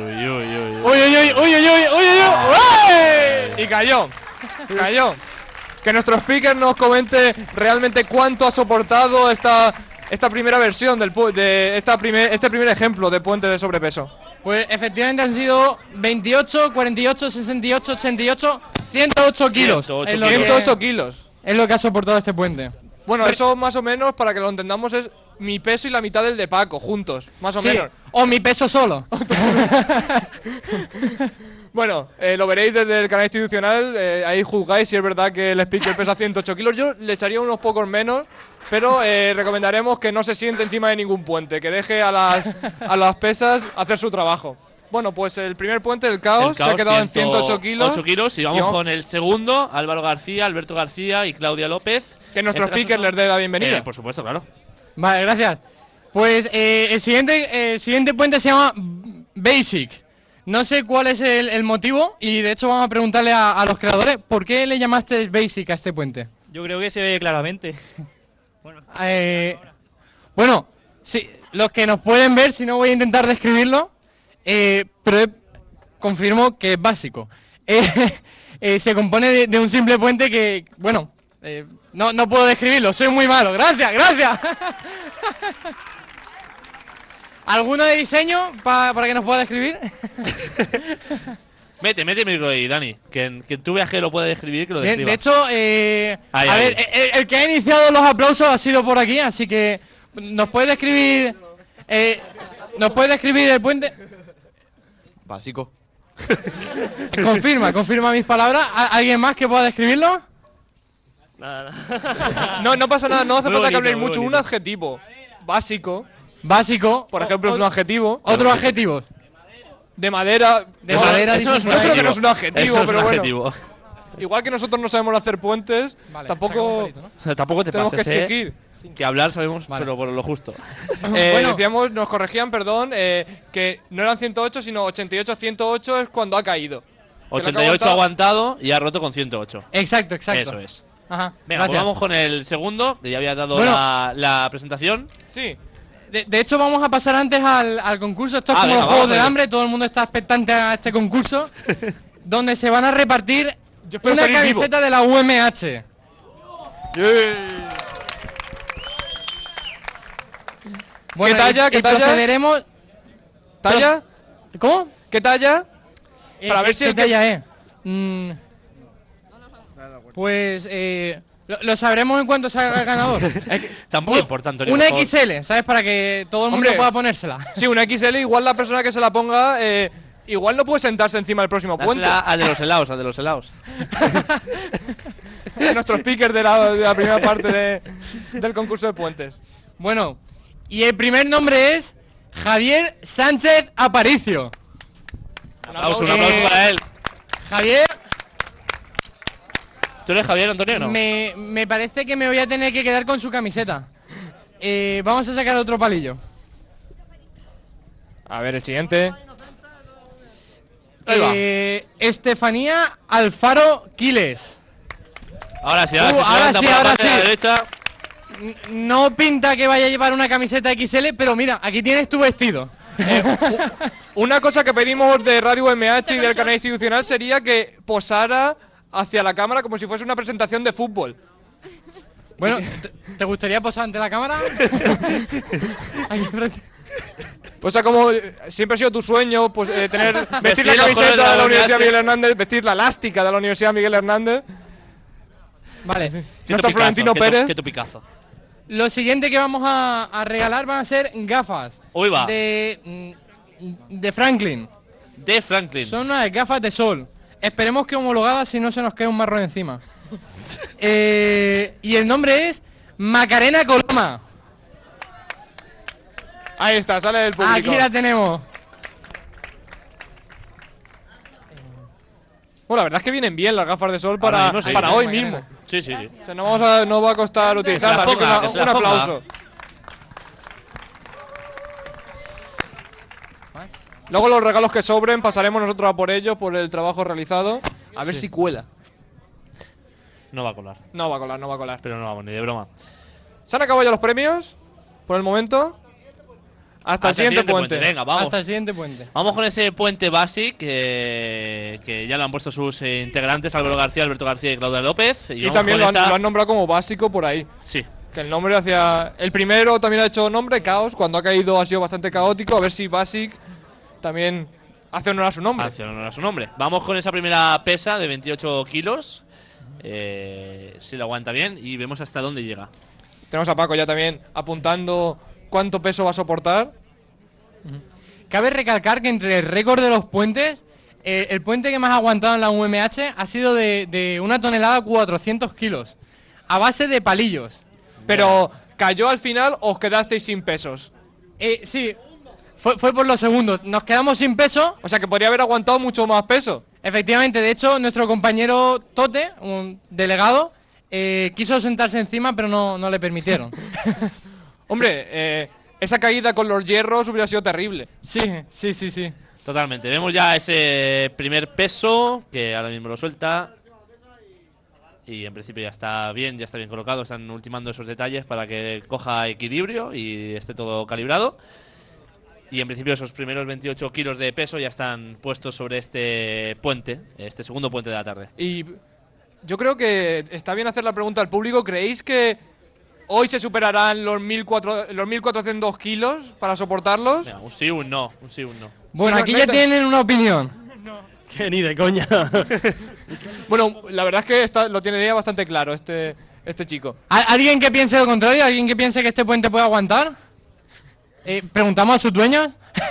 Y cayó. Que nuestro speaker nos comente realmente cuánto ha soportado esta primera versión de este primer ejemplo de puente de sobrepeso. Pues efectivamente han sido 28, 48, 68, 88, 108 kilos. 108 kilos. Es lo que ha soportado este puente. Bueno, eso más o menos, para que lo entendamos, es mi peso y la mitad del de Paco, juntos, más o menos. O mi peso solo. Bueno, lo veréis desde el canal institucional, ahí juzgáis si es verdad que el speaker pesa 108 kilos. Yo le echaría unos pocos menos, pero recomendaremos que no se siente encima de ningún puente, que deje a las pesas hacer su trabajo. Bueno, pues el primer puente, el Caos, se ha quedado en 108 kilos. 8 kilos y vamos con el segundo, Álvaro García, Alberto García y Claudia López. Que nuestro speaker les dé la bienvenida. Por supuesto, claro. Vale, gracias. Pues el siguiente puente se llama Basic. No sé cuál es el motivo y de hecho vamos a preguntarle a los creadores ¿por qué le llamaste Basic a este puente? Yo creo que se ve claramente. Bueno, sí, los que nos pueden ver, si no voy a intentar describirlo, pero confirmo que es básico. Se compone de un simple puente que, bueno, no puedo describirlo, soy muy malo. Gracias. ¿Alguno de diseño para que nos pueda describir? Mete micro ahí, Dani. Que tú veas que lo puede describir, que lo describa. De hecho, a ver, el que ha iniciado los aplausos ha sido por aquí, así que ¿nos puede describir el puente? Básico. Confirma mis palabras. ¿Alguien más que pueda describirlo? Nada. No pasa nada, no hace Muy falta que bonito, habléis muy mucho. Un bonito. adjetivo básico. Básico. Por ejemplo, es un adjetivo. Otros adjetivos. De madera. Eso no es un Yo creo que adjetivo. no es un adjetivo, Eso no es pero un bueno. adjetivo. Igual que nosotros no sabemos hacer puentes, tampoco Tampoco te tenemos pases, que exigir. Que hablar sabemos, pero por lo justo. Decíamos, nos corregían, perdón, que no eran 108, sino 88. 108 es cuando ha caído. 88 ha aguantado y ha roto con 108. Exacto. Eso es. Ajá, Venga, pues gracias. vamos con el segundo, que ya había dado Bueno. la presentación. Sí. De hecho, vamos a pasar antes al concurso. Esto es como venga, los Juegos vamos del allá. Hambre. Todo el mundo está expectante a este concurso. Donde se van a repartir espero una salir camiseta vivo. de la UMH. Bueno, ¿Qué talla? y ¿Qué talla? procederemos... ¿Talla? ¿Cómo? ¿Qué talla? Para ver si ¿Qué el que- talla es? Pues lo sabremos en cuanto salga el ganador. Tampoco importa, Antonio. Una por favor. XL, ¿sabes? Para que todo el mundo Hombre. pueda ponérsela. Sí, una XL, igual la persona que se la ponga, igual no puede sentarse encima del próximo puente. Dásela al de los helados, Nuestro speaker de la primera parte del concurso de puentes. Bueno, y el primer nombre es Javier Sánchez Aparicio. Un aplauso para él. Javier, ¿Tú eres Javier, Antonio, no? me parece que me voy a tener que quedar con su camiseta. Vamos a sacar otro palillo. A ver, el siguiente. Ahí va. Estefanía Alfaro Quiles. Ahora sí, ahora sí, ahora sí. A la derecha. No pinta que vaya a llevar una camiseta XL, pero mira, aquí tienes tu vestido. Una cosa que pedimos de Radio UMH y del canal institucional sería que posara hacia la cámara como si fuese una presentación de fútbol. Bueno, ¿te gustaría posar ante la cámara? Aquí enfrente. O sea, como siempre ha sido tu sueño, pues vestir la los colores de camiseta la de la Universidad UMH. Miguel Hernández, vestir la elástica de la Universidad Miguel Hernández. Vale. Nuestro Florentino Pérez. Qué tu picazo. Lo siguiente que vamos a regalar van a ser gafas. Uy, va. De Franklin. De Franklin. Son unas gafas de sol. Esperemos que homologadas, si no se nos quede un marrón encima. Y el nombre es Macarena Coloma. Ahí está, sale del público. Aquí la tenemos. Bueno, la verdad es que vienen bien las gafas de sol Ahora para, mismo sí. para hoy Macarena. mismo. Sí, sí. O sea, no va a costar utilizarlas. así que ponga, que se un las ponga. aplauso. Luego los regalos que sobren pasaremos nosotros a por ellos, por el trabajo realizado. A ver si cuela. No va a colar. No va a colar, no va a colar. Pero no vamos, ni de broma. ¿Se han acabado ya los premios? Por el momento. Hasta el siguiente puente. Venga, vamos. Hasta el siguiente puente. Vamos con ese puente basic que ya lo han puesto sus integrantes, Álvaro García, Alberto García y Claudia López. Y vamos también con lo han nombrado como básico por ahí. Sí. Que el nombre hacia... El primero también ha hecho nombre, Caos. Cuando ha caído ha sido bastante caótico. A ver si Basic también hace honor a su nombre. Hace honor a su nombre. Vamos con esa primera pesa de 28 kilos. Si lo aguanta bien y vemos hasta dónde llega. Tenemos a Paco ya también apuntando cuánto peso va a soportar. Cabe recalcar que entre el récord de los puentes el puente que más ha aguantado en la UMH ha sido de 1 tonelada 400 kilos, a base de palillos. Pero cayó al final o os quedasteis sin pesos. Sí, fue por los segundos. Nos quedamos sin peso. O sea que podría haber aguantado mucho más peso. Efectivamente, de hecho, nuestro compañero Tote, un delegado, quiso sentarse encima, pero no le permitieron. Hombre, esa caída con los hierros hubiera sido terrible. Sí. Totalmente. Vemos ya ese primer peso, que ahora mismo lo suelta. Y en principio ya está bien colocado. Están ultimando esos detalles para que coja equilibrio y esté todo calibrado. Y en principio esos primeros 28 kilos de peso ya están puestos sobre este puente, este segundo puente de la tarde. Y yo creo que está bien hacer la pregunta al público. ¿Creéis que hoy se superarán los 1.402 kilos para soportarlos? Mira, un sí, un no. Bueno, aquí ya tienen una opinión. Que ni de coña. Bueno, la verdad es que lo tiene ya bastante claro este chico. ¿Alguien que piense lo contrario? ¿Alguien que piense que este puente puede aguantar? ¿Preguntamos a sus dueños?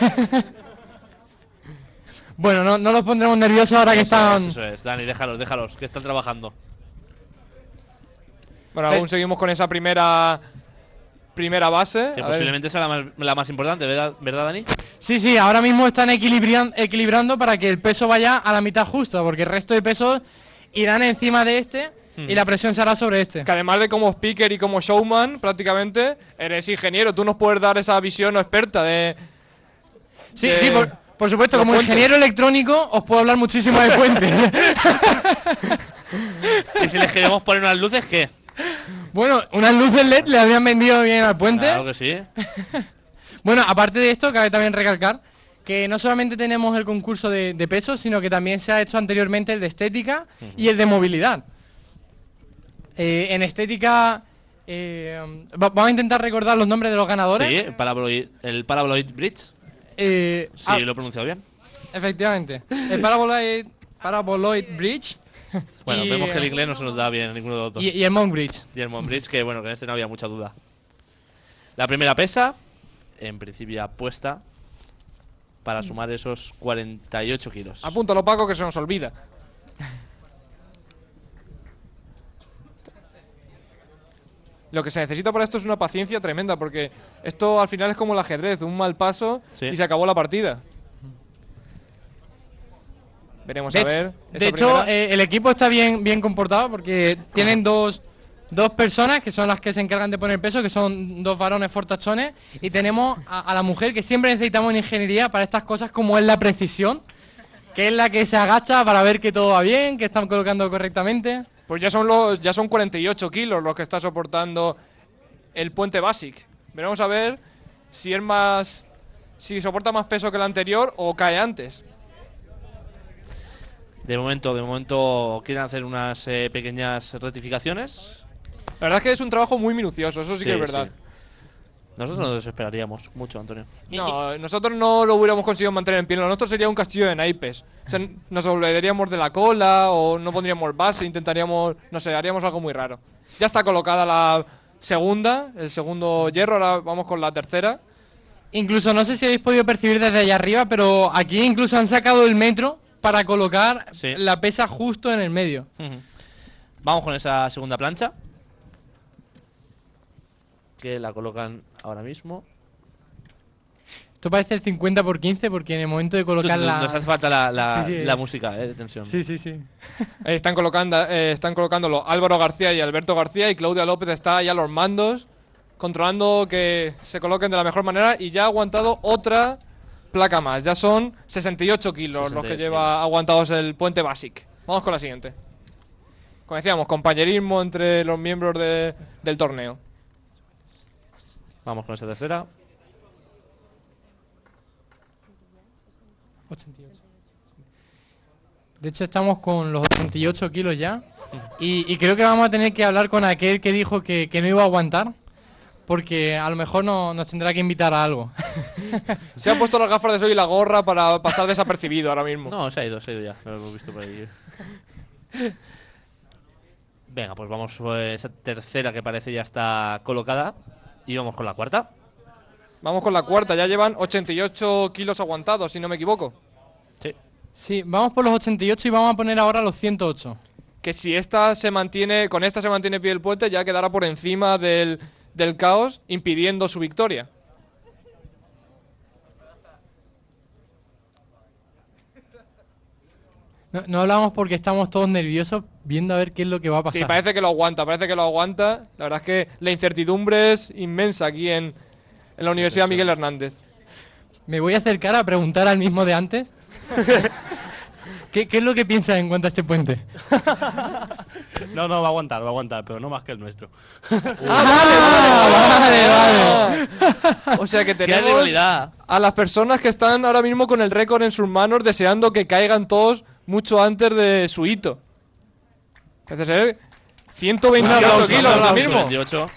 Bueno, no los pondremos nerviosos ahora que están... Eso es, Dani, déjalos, que están trabajando. Bueno, aún seguimos con esa primera base. Que posiblemente sea la más importante, ¿verdad, Dani? Sí, ahora mismo están equilibrando para que el peso vaya a la mitad justa, porque el resto de pesos irán encima de este y la presión se hará sobre este. Que además de como speaker y como showman, prácticamente, eres ingeniero. Tú nos puedes dar esa visión experta de... Sí, por supuesto, como ingeniero electrónico os puedo hablar muchísimo de puentes. ¿Y si les queremos poner unas luces, qué? Bueno, unas luces LED le habían vendido bien al puente. Claro que sí. Bueno, aparte de esto, cabe también recalcar que no solamente tenemos el concurso de peso, sino que también se ha hecho anteriormente el de estética y el de movilidad. En estética, vamos a intentar recordar los nombres de los ganadores. Sí, el Paraboloid Bridge. Sí, lo he pronunciado bien. Efectivamente. El Paraboloid Bridge. Bueno, vemos que el inglés no se nos da bien a ninguno de los dos. Y el Mount Bridge. Y el Mount Bridge, que bueno, que en este no había mucha duda. La primera pesa, en principio ya puesta, para sumar esos 48 kilos. Apúntalo, Paco, que se nos olvida. Lo que se necesita para esto es una paciencia tremenda, porque esto al final es como el ajedrez, un mal paso y se acabó la partida. Veremos a ver. De hecho, el equipo está bien comportado porque tienen dos personas que son las que se encargan de poner peso, que son dos varones fortachones, y tenemos a la mujer que siempre necesitamos en ingeniería para estas cosas, como es la precisión, que es la que se agacha para ver que todo va bien, que están colocando correctamente. Pues ya son 48 kilos los que está soportando el puente Basic. Veremos a ver si soporta más peso que el anterior o cae antes. De momento quieren hacer unas pequeñas rectificaciones. La verdad es que es un trabajo muy minucioso, eso sí que es verdad. Sí. Nosotros nos desesperaríamos mucho, Antonio. No, nosotros no lo hubiéramos conseguido mantener en pie. Lo nuestro sería un castillo de naipes. O sea, nos olvidaríamos de la cola o no pondríamos base, intentaríamos, no sé, haríamos algo muy raro. Ya está colocada la segunda, el segundo hierro, ahora vamos con la tercera. Incluso no sé si habéis podido percibir desde allá arriba, pero aquí incluso han sacado el metro para colocar la pesa justo en el medio. Vamos con esa segunda plancha, que la colocan ahora mismo. Esto parece el 50×15 porque en el momento de colocar Nos hace falta la música de tensión. Sí. Están colocándolo Álvaro García y Alberto García, y Claudia López está ya a los mandos, controlando que se coloquen de la mejor manera, y ya ha aguantado otra placa más. Ya son 68 kilos los que lleva aguantados el puente Basic. Vamos con la siguiente. Como decíamos, compañerismo entre los miembros del torneo. Vamos con esa tercera. 88. De hecho, estamos con los 88 kilos ya. Y creo que vamos a tener que hablar con aquel que dijo que no iba a aguantar. Porque a lo mejor nos tendrá que invitar a algo. Se ha puesto las gafas de sol y la gorra para pasar desapercibido ahora mismo. No, se ha ido ya. Lo hemos visto por ahí. Venga, pues vamos con esa tercera que parece ya está colocada. Y vamos con la cuarta. Vamos con la cuarta. Ya llevan 88 kilos aguantados, si no me equivoco. Sí. Sí, vamos por los 88 y vamos a poner ahora los 108. Que si esta se mantiene, con esta se mantiene pie del puente, ya quedará por encima del caos, impidiendo su victoria. No hablamos porque estamos todos nerviosos viendo a ver qué es lo que va a pasar. Sí, parece que lo aguanta, La verdad es que la incertidumbre es inmensa aquí en la Universidad Miguel Hernández. Me voy a acercar a preguntar al mismo de antes. ¿Qué es lo que piensas en cuanto a este puente? No, va a aguantar, pero no más que el nuestro. Vale. O sea que tenemos rivalidad. a las personas que están ahora mismo con el récord en sus manos deseando que caigan todos mucho antes de su hito. Parece ser 128 kilos ahora mismo. 28.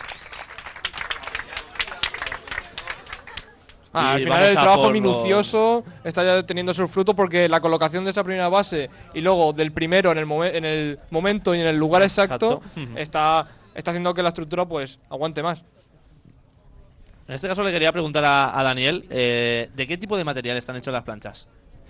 Al Y final vamos el a trabajo por minucioso está ya teniendo sus frutos porque la colocación de esa primera base y luego del primero en el momento y en el lugar exacto está haciendo que la estructura pues aguante más. En este caso le quería preguntar a Daniel, ¿de qué tipo de material están hechas las planchas?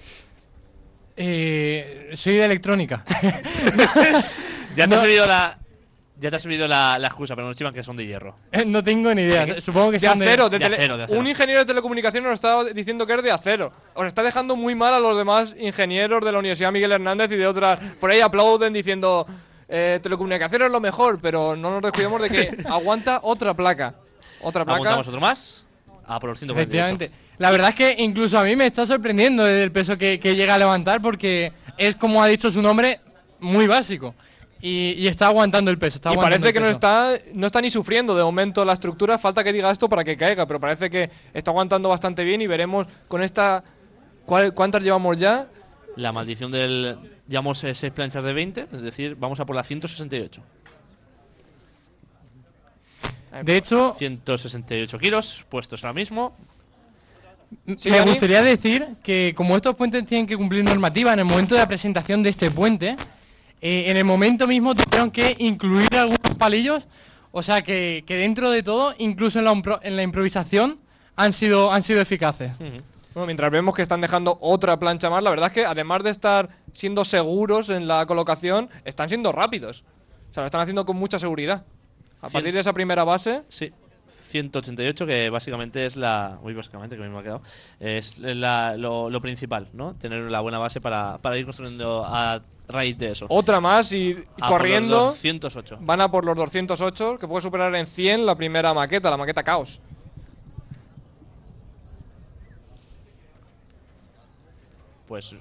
Soy de electrónica. Ya te ha servido la excusa, pero nos chivan que son de hierro. No tengo ni idea. Supongo que De son acero, de acero. Un ingeniero de telecomunicaciones nos está diciendo que es de acero. Os está dejando muy mal a los demás ingenieros de la Universidad Miguel Hernández y de otras. Por ahí aplauden diciendo telecomunicaciones es lo mejor, pero no nos descuidemos de que aguanta otra placa. ¿Aguantamos otro más? Por los 148. Efectivamente. La verdad es que incluso a mí me está sorprendiendo el peso que llega a levantar porque es, como ha dicho su nombre, muy básico. Y está aguantando el peso. Y parece que no está ni sufriendo de momento la estructura. Falta que diga esto para que caiga, pero parece que está aguantando bastante bien y veremos con esta... ¿Cuántas llevamos ya? La maldición del... Llevamos 6 planchas de 20, es decir, vamos a por la 168. De hecho... 168 kilos puestos ahora mismo. Me gustaría decir que como estos puentes tienen que cumplir normativa en el momento de la presentación de este puente, en el momento mismo tuvieron que incluir algunos palillos, o sea que dentro de todo, incluso en la improvisación, han sido eficaces. Bueno, mientras vemos que están dejando otra plancha más, la verdad es que además de estar siendo seguros en la colocación, están siendo rápidos. O sea, lo están haciendo con mucha seguridad. A partir de esa primera base... Sí. 188, que básicamente es la... Uy, básicamente, que me ha quedado. Es lo principal, ¿no? Tener la buena base para ir construyendo a raíz de eso. Otra más y corriendo... Por los 208. Van a por los 208, que puede superar en 100 la primera maqueta, la maqueta Caos. Pues...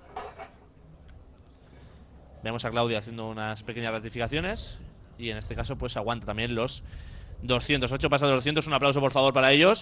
Vemos a Claudia haciendo unas pequeñas rectificaciones. Y en este caso, pues aguanta también los 208, pasa de los 200. Un aplauso, por favor, para ellos.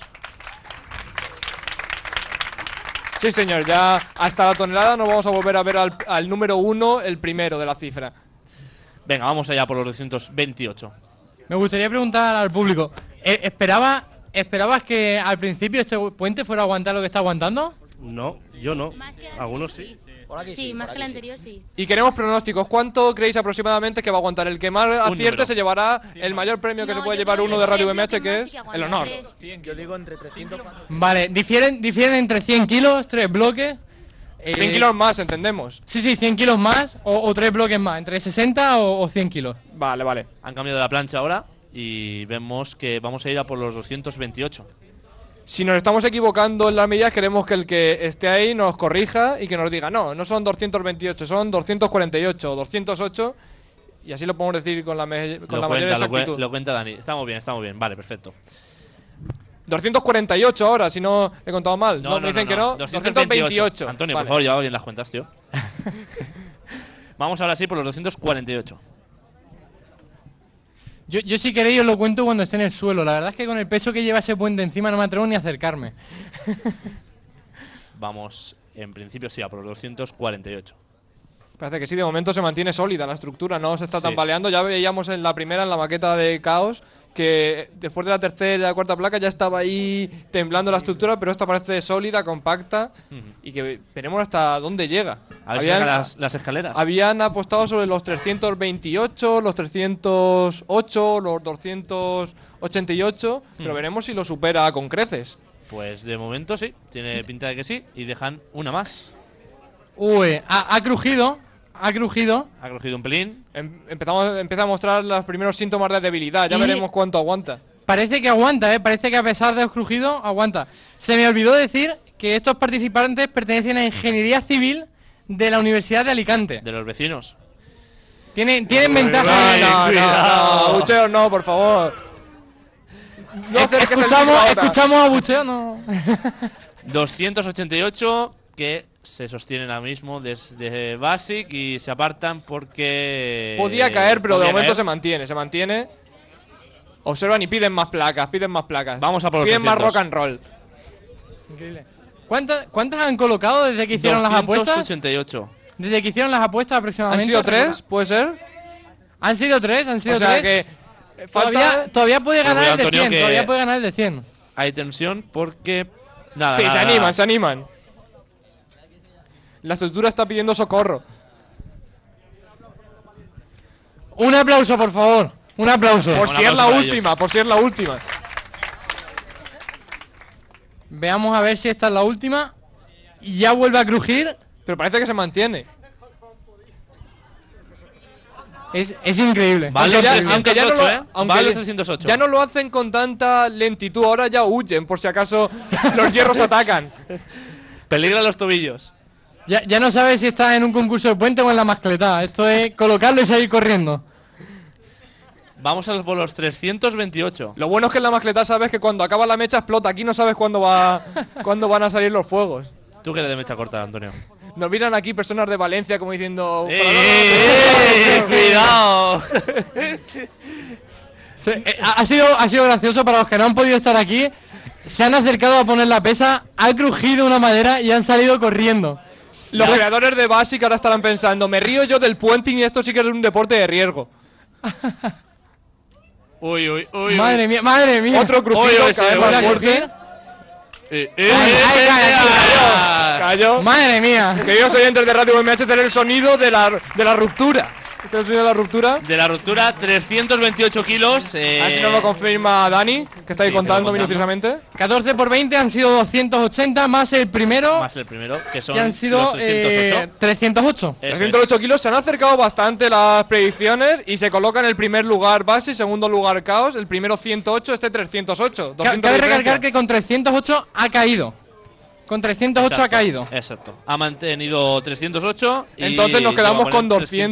Sí, señor, ya hasta la tonelada nos vamos a volver a ver al número 1, el primero de la cifra. Venga, vamos allá por los 228. Me gustaría preguntar al público, ¿esperabas que al principio este puente fuera a aguantar lo que está aguantando? No, yo no. Algunos sí. Sí, más que el anterior sí. Y queremos pronósticos. ¿Cuánto creéis aproximadamente que va a aguantar? El que más acierte se llevará el mayor premio que se puede llevar uno de Radio UMH, que es el honor. Yo digo entre 300. Vale, difieren entre 100 kilos, 3 bloques. 100 kilos más, entendemos. Sí, 100 kilos más o 3 bloques más, entre 60 o 100 kilos. Vale. Han cambiado la plancha ahora y vemos que vamos a ir a por los 228. Si nos estamos equivocando en las medidas, queremos que el que esté ahí nos corrija y que nos diga, no son 228, son 248, 208, y así lo podemos decir con la mayor exactitud. Lo cuenta Dani. Estamos bien. Vale, perfecto. 248 ahora, si no he contado mal. No, me dicen que no. 228. Antonio, vale. por favor, lleva bien las cuentas, tío. Vamos ahora sí por los 248. Yo si queréis os lo cuento cuando esté en el suelo. La verdad es que con el peso que lleva ese puente encima no me atrevo ni a acercarme. Vamos, en principio sí, a por los 248. Parece que sí, de momento se mantiene sólida la estructura, no se está tambaleando. Ya veíamos en la primera, en la maqueta de Caos, que después de la tercera y la cuarta placa ya estaba ahí temblando la estructura, pero esta parece sólida, compacta, y que veremos hasta dónde llega. A ver si saca las escaleras. Habían apostado sobre los 328, los 308, los 288, pero veremos si lo supera con creces. Pues de momento sí, tiene pinta de que sí, y dejan una más. Uy, ha crujido. Ha crujido un pelín. Empieza a mostrar los primeros síntomas de debilidad. Ya veremos cuánto aguanta. Parece que aguanta, parece que a pesar de los crujidos, aguanta. Se me olvidó decir que estos participantes pertenecen a Ingeniería Civil de la Universidad de Alicante. De los vecinos. Tienen ventaja. No, Bucheo, no, por favor. No escuchamos a Bucheo, no. 288 que se sostienen ahora mismo desde Basic y se apartan porque... Podía caer, pero de momento se mantiene. Observan y piden más placas, Vamos a por los Piden 300. más rock and roll. Increíble. ¿Cuántas han colocado desde que hicieron las apuestas? 288. Desde que hicieron las apuestas aproximadamente. ¿Han sido 3? ¿Puede ser? Han sido 3. O sea 3. que falta... todavía puede ganar el de 100. Todavía puede ganar el de 100. Hay tensión porque... Nada, sí, nada, se animan. La estructura está pidiendo socorro. Un aplauso, por favor. Un aplauso. Por si es la última, Veamos a ver si esta es la última. Y ya vuelve a crujir. Pero parece que se mantiene. Es increíble. Vale, aunque ya no lo, vale 308. Ya no lo hacen con tanta lentitud. Ahora ya huyen por si acaso los hierros atacan. Peligra los tobillos. Ya no sabes si estás en un concurso de puente o en la mascletada. Esto es colocarlo y seguir corriendo. Vamos a por los 328. Lo bueno es que en la mascletada sabes que cuando acaba la mecha explota. Aquí no sabes cuándo van a salir los fuegos. Tú que eres de mecha corta, Antonio. Nos miran aquí personas de Valencia como diciendo... ¡Cuidado! Ha sido gracioso para los que no han podido estar aquí. Se han acercado a poner la pesa, ha crujido una madera y han salido corriendo. Los creadores de Basic ahora estarán pensando, me río yo del puenting y esto sí que es un deporte de riesgo. Uy. Madre mía. Otro crujido, caemos más fuerte. Cayó. Madre mía. Queridos oyentes de Radio UMH, este es el sonido de la ruptura. Este es el sonido de la ruptura. De la ruptura, 328 kilos. A ver si nos lo confirma Dani, que está ahí contando minuciosamente. 14 por 20 han sido 280, más el primero. Que son que han sido los 308. 308. 308 kilos, se han acercado bastante las predicciones y se coloca en el primer lugar Basi, segundo lugar Caos, el primero 108, este 308. Cabe recalcar que con 308 ha caído. Con 308 ha caído. Exacto. Ha mantenido 308. Entonces nos quedamos con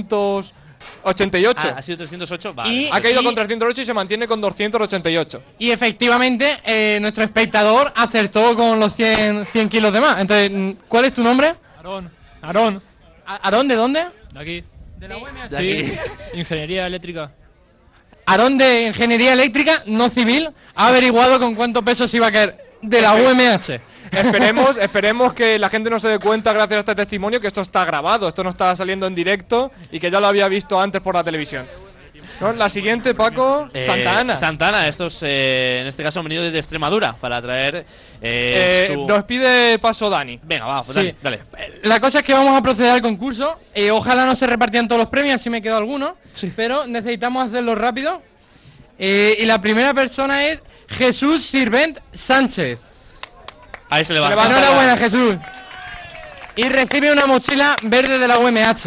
288. Ha sido 308, vale. Ha caído con 308 y se mantiene con 288. Y efectivamente, nuestro espectador acertó con los 100 kilos de más. Entonces, ¿cuál es tu nombre? Aarón. ¿Aarón de dónde? De aquí. ¿De la UMH? Sí, Ingeniería Eléctrica. Aarón de Ingeniería Eléctrica, no civil, ha averiguado con cuánto peso se iba a caer de la UMH. Esperemos que la gente no se dé cuenta, gracias a este testimonio, que esto está grabado, esto no está saliendo en directo y que ya lo había visto antes por la televisión. ¿No? La siguiente, Paco, Santa Ana. Santa Ana, estos en este caso han venido desde Extremadura para traer Nos pide paso Dani. Venga, va, pues dale. La cosa es que vamos a proceder al concurso. Ojalá no se repartieran todos los premios, así me quedó alguno. Pero necesitamos hacerlo rápido. Y la primera persona es Jesús Sirvent Sánchez. Ahí se levanta. Enhorabuena, Jesús. Y recibe una mochila verde de la UMH.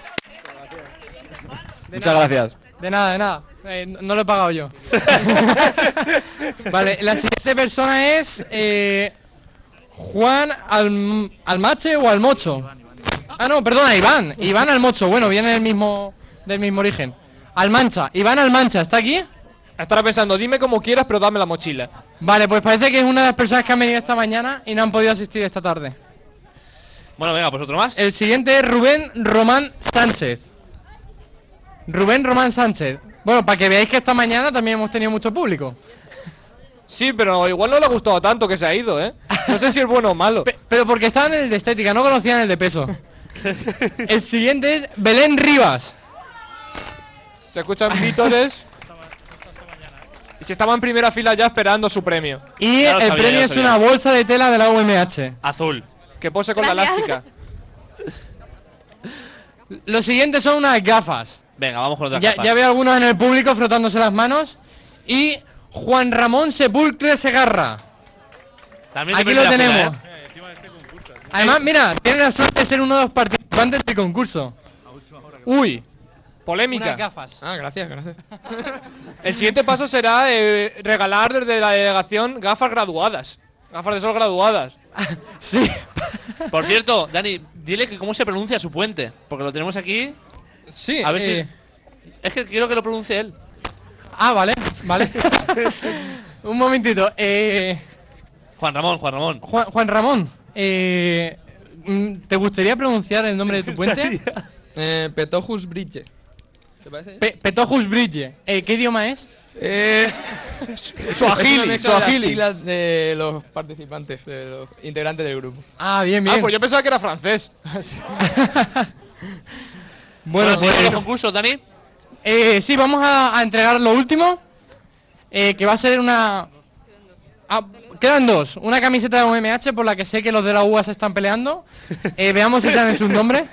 Muchas gracias. De nada. No lo he pagado yo. Vale, la siguiente persona es Juan Almache o Almocho. Ah, no, perdona, Iván. Iván Almocho. Bueno, viene del mismo origen. Almancha. Iván Almancha, ¿está aquí? Estará pensando, dime como quieras, pero dame la mochila. Vale, pues parece que es una de las personas que han venido esta mañana y no han podido asistir esta tarde. Bueno, venga, pues otro más. El siguiente es Rubén Román Sánchez. Rubén Román Sánchez. Bueno, para que veáis que esta mañana también hemos tenido mucho público. Sí, pero igual no le ha gustado tanto que se ha ido, ¿eh? No sé si es bueno o malo. Pero porque estaban en el de estética, no conocían el de peso. El siguiente es Belén Rivas. Se escuchan vítores. Y se estaba en primera fila ya esperando su premio. Y el premio es una bolsa de tela de la UMH. Azul. Que pose con la elástica. Los siguientes son unas gafas. Venga, vamos con otras gafas. Ya veo algunos en el público frotándose las manos. Y Juan Ramón Sepulcre Segarra. También aquí lo tenemos. Además, mira, tiene la suerte de ser uno de los participantes del concurso. Uy, polémica. Unas gafas. Ah, gracias. El siguiente paso será regalar desde la delegación gafas graduadas. Gafas de sol graduadas. Sí. Por cierto, Dani, dile que cómo se pronuncia su puente. Porque lo tenemos aquí. Sí, a ver si. Es que quiero que lo pronuncie él. Ah, vale. Un momentito. Juan Ramón. Juan Ramón, ¿te gustaría pronunciar el nombre de tu puente? Petohus Bridge. ¿Te parece? Petohus Bridge. ¿Qué idioma es? Suajili. Las siglas de los participantes, de los integrantes del grupo. Ah, bien. Ah, pues yo pensaba que era francés. Bueno, pues los concursos, Dani. Sí, vamos a entregar lo último. Que va a ser una... quedan dos. Una camiseta de UMH por la que sé que los de la UA se están peleando. Veamos si saben sus nombres.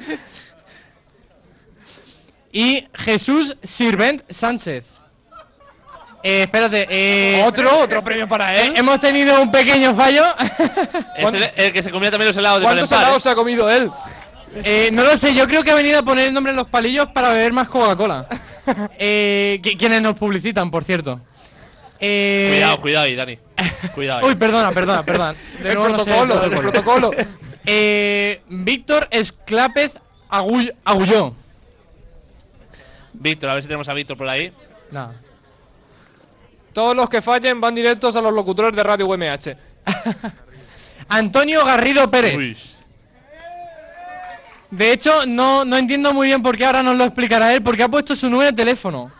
Y Jesús Sirvent Sánchez. Espérate. Otro premio para él. Hemos tenido un pequeño fallo. El que se comía también los helados de ¿Cuántos helados se ha comido él? No lo sé, yo creo que ha venido a poner el nombre en los palillos para beber más Coca-Cola. Quienes nos publicitan, por cierto. Cuidado ahí, Dani. Cuidado. Uy, perdona. El protocolo. Víctor Esclápez Agulló. Víctor, a ver si tenemos a Víctor por ahí. Nada. Todos los que fallen van directos a los locutores de Radio UMH. Antonio Garrido Pérez. Uy. De hecho, no entiendo muy bien por qué, ahora nos lo explicará él, porque ha puesto su número de teléfono.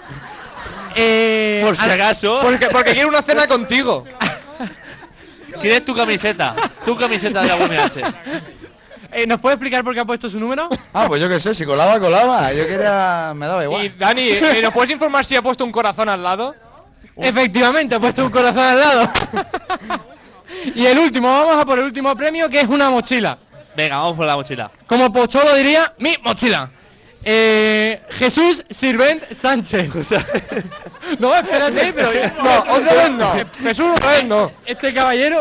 Por si acaso. Porque quiere una cena contigo. ¿Quieres tu camiseta? Tu camiseta de la UMH. ¿Nos puede explicar por qué ha puesto su número? Ah, pues yo qué sé, si colaba. Yo quería... me daba igual. Y Dani, ¿nos puedes informar si ha puesto un corazón al lado? Efectivamente, ha puesto un corazón al lado. Y el último, vamos a por el último premio, que es una mochila. Venga, vamos por la mochila. Como Pocholo diría, mi mochila. Jesús Sirvent Sánchez. No, espérate, pero... No, otra vez no. Jesús, otra vez no. Este caballero...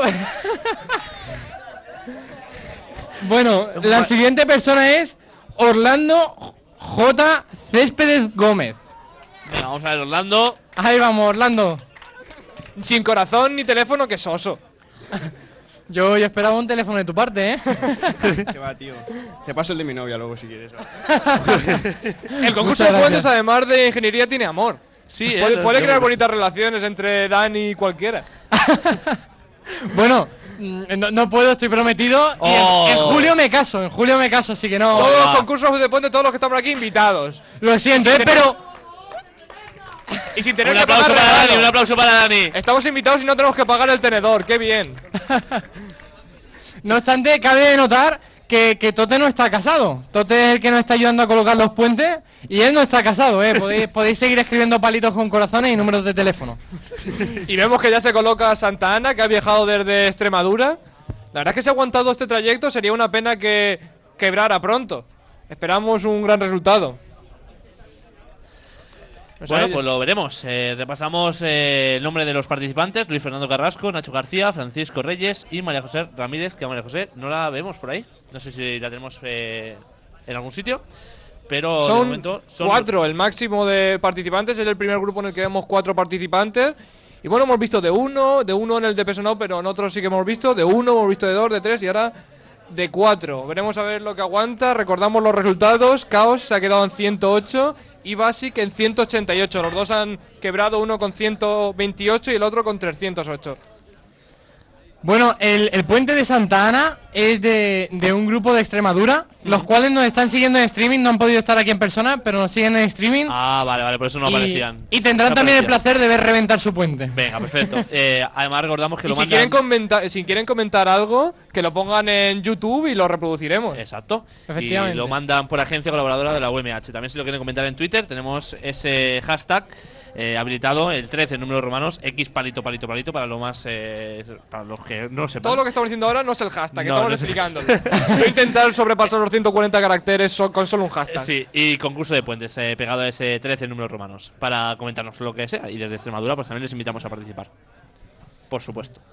Bueno, la siguiente persona es Orlando J. Céspedes Gómez. Venga, vamos a ver, Orlando. Ahí vamos, Orlando. Sin corazón ni teléfono, que soso. Yo esperaba un teléfono de tu parte, ¿eh? ¿Qué va, tío? Te paso el de mi novia luego si quieres. El concurso de puentes, además de ingeniería, tiene amor. Sí, puede crear bonitas relaciones entre Dani y cualquiera. Bueno, no puedo, estoy prometido. Y en julio me caso, así que no. Todos los concursos de puentes, todos los que estamos aquí, invitados. Lo siento, pero... Y sin tener Un que pagar aplauso para regalo. Dani, un aplauso para Dani. Estamos invitados y no tenemos que pagar el tenedor, qué bien. No obstante, cabe de notar que Tote no está casado. Tote es el que nos está ayudando a colocar los puentes y él no está casado, ¿eh? Podéis seguir escribiendo palitos con corazones y números de teléfono. Y vemos que ya se coloca Santa Ana, que ha viajado desde Extremadura. La verdad es que se ha aguantado este trayecto, sería una pena que quebrara pronto. Esperamos un gran resultado. Bueno, pues lo veremos. Repasamos el nombre de los participantes: Luis Fernando Carrasco, Nacho García, Francisco Reyes y María José Ramírez, que a María José no la vemos por ahí. No sé si la tenemos en algún sitio, pero son de momento son 4 el máximo de participantes. Es el primer grupo en el que vemos 4 participantes. Y bueno, hemos visto de uno en el de peso no, pero en otros sí que hemos visto de 1, hemos visto de 2, de 3 y ahora de 4. Veremos a ver lo que aguanta. Recordamos los resultados. Caos se ha quedado en 108 y Basic en 188. Los dos han quebrado, uno con 128 y el otro con 308. Bueno, el puente de Santa Ana es de un grupo de Extremadura, los cuales nos están siguiendo en streaming, no han podido estar aquí en persona, pero nos siguen en streaming. Ah, vale, por eso no aparecían. Y tendrán No también el aparecían. placer de ver reventar su puente. Venga, perfecto. Además recordamos que Y lo si mandan... quieren comentar algo, que lo pongan en YouTube y lo reproduciremos. Exacto. Efectivamente. Y lo mandan por agencia colaboradora de la UMH. También si lo quieren comentar en Twitter, tenemos ese hashtag habilitado, el 13 en números romanos, X palito para lo más para los que no sepan. Todo lo que estamos diciendo ahora no es el hashtag, No, estamos no es el- explicándolo. Voy a intentar sobrepasar los 140 caracteres con solo un hashtag. Sí, y concurso de puentes pegado a ese 13 en números romanos para comentarnos lo que sea. Y desde Extremadura pues también les invitamos a participar. Por supuesto.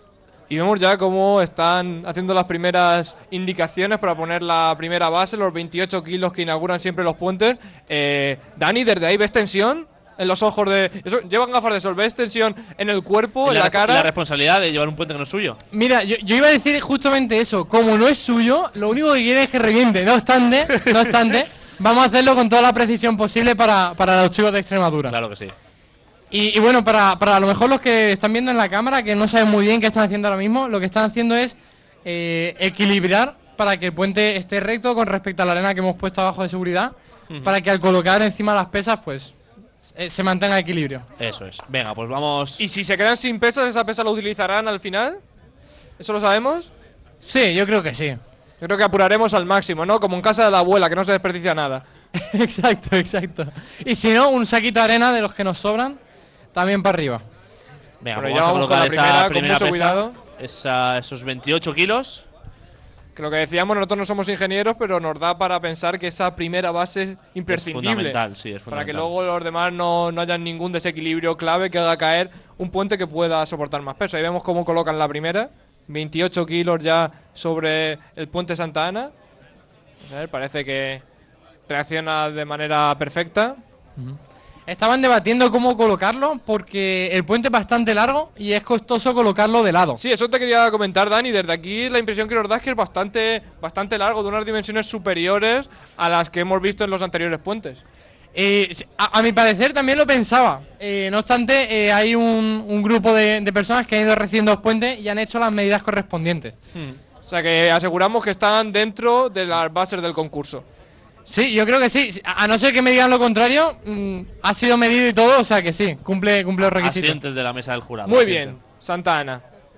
Y vemos ya cómo están haciendo las primeras indicaciones para poner la primera base, los 28 kilos que inauguran siempre los puentes. Dani, ¿desde ahí ves tensión en los ojos de...? Llevan gafas de sol, ¿ves tensión en el cuerpo, en la cara? La responsabilidad de llevar un puente que no es suyo. Mira, yo iba a decir justamente eso. Como no es suyo, lo único que quiere es que reviente. No obstante, vamos a hacerlo con toda la precisión posible para los chicos de Extremadura. Claro que sí. Y bueno, para a lo mejor los que están viendo en la cámara, que no saben muy bien qué están haciendo ahora mismo, lo que están haciendo es equilibrar para que el puente esté recto con respecto a la arena que hemos puesto abajo de seguridad, para que al colocar encima las pesas, pues se mantenga el equilibrio. Eso es. Venga, pues vamos... ¿Y si se quedan sin pesas, esa pesa la utilizarán al final? ¿Eso lo sabemos? Sí, yo creo que sí. Yo creo que apuraremos al máximo, ¿no? Como en casa de la abuela, que no se desperdicia nada. Exacto. Y si no, un saquito de arena de los que nos sobran, también para arriba. Venga, Bueno, pues vamos a colocar esa primera con mucho pesa, cuidado. esos 28 kilos. Que lo que decíamos, nosotros no somos ingenieros, pero nos da para pensar que esa primera base es imprescindible. Es fundamental, sí, es fundamental. Para que luego los demás no hayan ningún desequilibrio clave que haga caer un puente que pueda soportar más peso. Ahí vemos cómo colocan la primera. 28 kilos ya sobre el puente Santa Ana. A ver, parece que reacciona de manera perfecta. Estaban debatiendo cómo colocarlo porque el puente es bastante largo y es costoso colocarlo de lado. Sí, eso te quería comentar, Dani. Desde aquí la impresión que nos da es que es bastante largo, de unas dimensiones superiores a las que hemos visto en los anteriores puentes. A mi parecer también lo pensaba. No obstante, hay un grupo de personas que han ido recibiendo los puentes y han hecho las medidas correspondientes. O sea que aseguramos que están dentro de las bases del concurso. Sí, yo creo que sí. A no ser que me digan lo contrario, ha sido medido y todo, o sea que sí, cumple los requisitos. Asientes de la mesa del jurado. Muy bien, Santa Ana.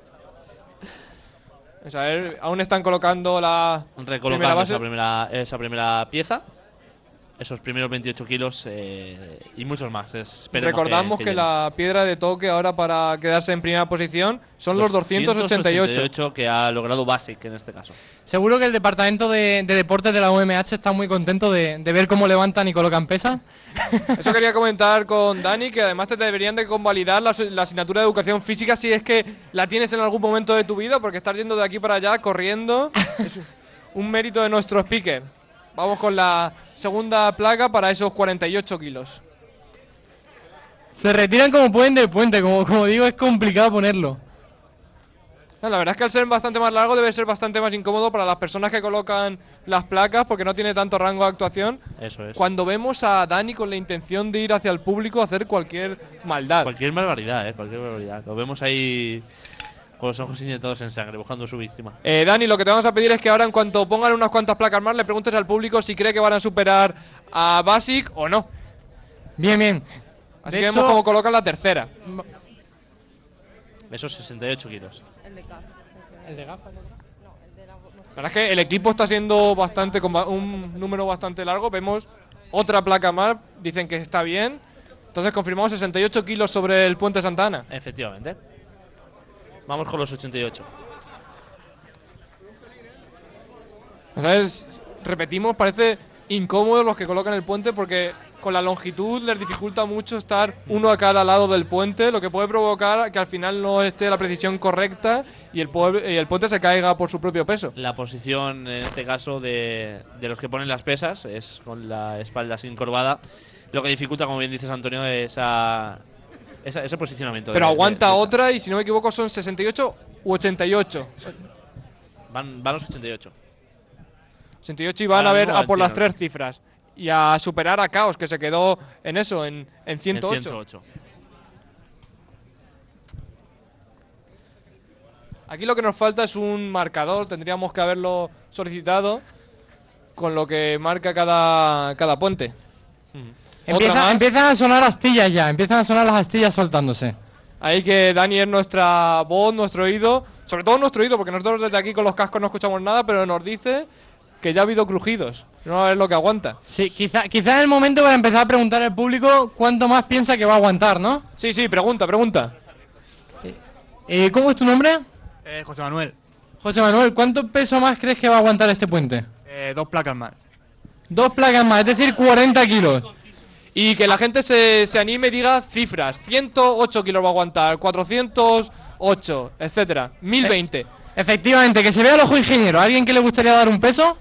A ver, aún están colocando la primera base. esa primera pieza. Esos primeros 28 kilos y muchos más. Recordamos que la piedra de toque ahora para quedarse en primera posición son los 288 que ha logrado Basic en este caso. Seguro que el departamento de deportes de la UMH está muy contento de ver cómo levantan y colocan pesas. Eso quería comentar con Dani, que además te deberían de convalidar la asignatura de educación física si es que la tienes en algún momento de tu vida, porque estar yendo de aquí para allá corriendo es un mérito de nuestro speaker. Vamos con la segunda placa para esos 48 kilos. Se retiran como pueden del puente, como digo, es complicado ponerlo. No, la verdad es que al ser bastante más largo debe ser bastante más incómodo para las personas que colocan las placas porque no tiene tanto rango de actuación. Eso es. Cuando vemos a Dani con la intención de ir hacia el público a hacer cualquier maldad. Cualquier barbaridad, cualquier barbaridad. Lo vemos ahí con los ojos inyectados en sangre, buscando a su víctima. Dani, lo que te vamos a pedir es que ahora, en cuanto pongan unas cuantas placas más, le preguntes al público si cree que van a superar a Basic o no. Bien. Así que vemos cómo colocan la tercera. Esos 68 kilos. El de gafas. La verdad es que el equipo está siendo con un número bastante largo. Vemos otra placa más, dicen que está bien. Entonces confirmamos 68 kilos sobre el puente Santa Ana. Efectivamente. Vamos con los 88. A ver, repetimos, parece incómodo los que colocan el puente porque con la longitud les dificulta mucho estar uno a cada lado del puente, lo que puede provocar que al final no esté la precisión correcta y el puente se caiga por su propio peso. La posición, en este caso, de los que ponen las pesas es con la espalda así encorvada, lo que dificulta, como bien dices, Antonio, ese posicionamiento. Pero aguanta otra y, si no me equivoco, son 68 u 88. Van los 88. 88 y van a ver a por las tres cifras. Y a superar a Caos, que se quedó en eso, en 108. En 108. Aquí lo que nos falta es un marcador. Tendríamos que haberlo solicitado con lo que marca cada puente. Empiezan a sonar astillas ya. Empiezan a sonar las astillas soltándose. Ahí que Dani es nuestra voz, nuestro oído. Sobre todo nuestro oído, porque nosotros desde aquí con los cascos no escuchamos nada, pero nos dice que ya ha habido crujidos. No a ver lo que aguanta. Sí, quizá es el momento para empezar a preguntar al público cuánto más piensa que va a aguantar, ¿no? Sí, pregunta. ¿Cómo es tu nombre? José Manuel. José Manuel, ¿cuánto peso más crees que va a aguantar este puente? 2 placas más. 2 placas más, es decir, 40 kilos. Y que la gente se anime y diga cifras. 108 kilos va a aguantar, 408 8, etcétera. 1020. Efectivamente, que se vea el ojo ingeniero. ¿Alguien que le gustaría dar un peso?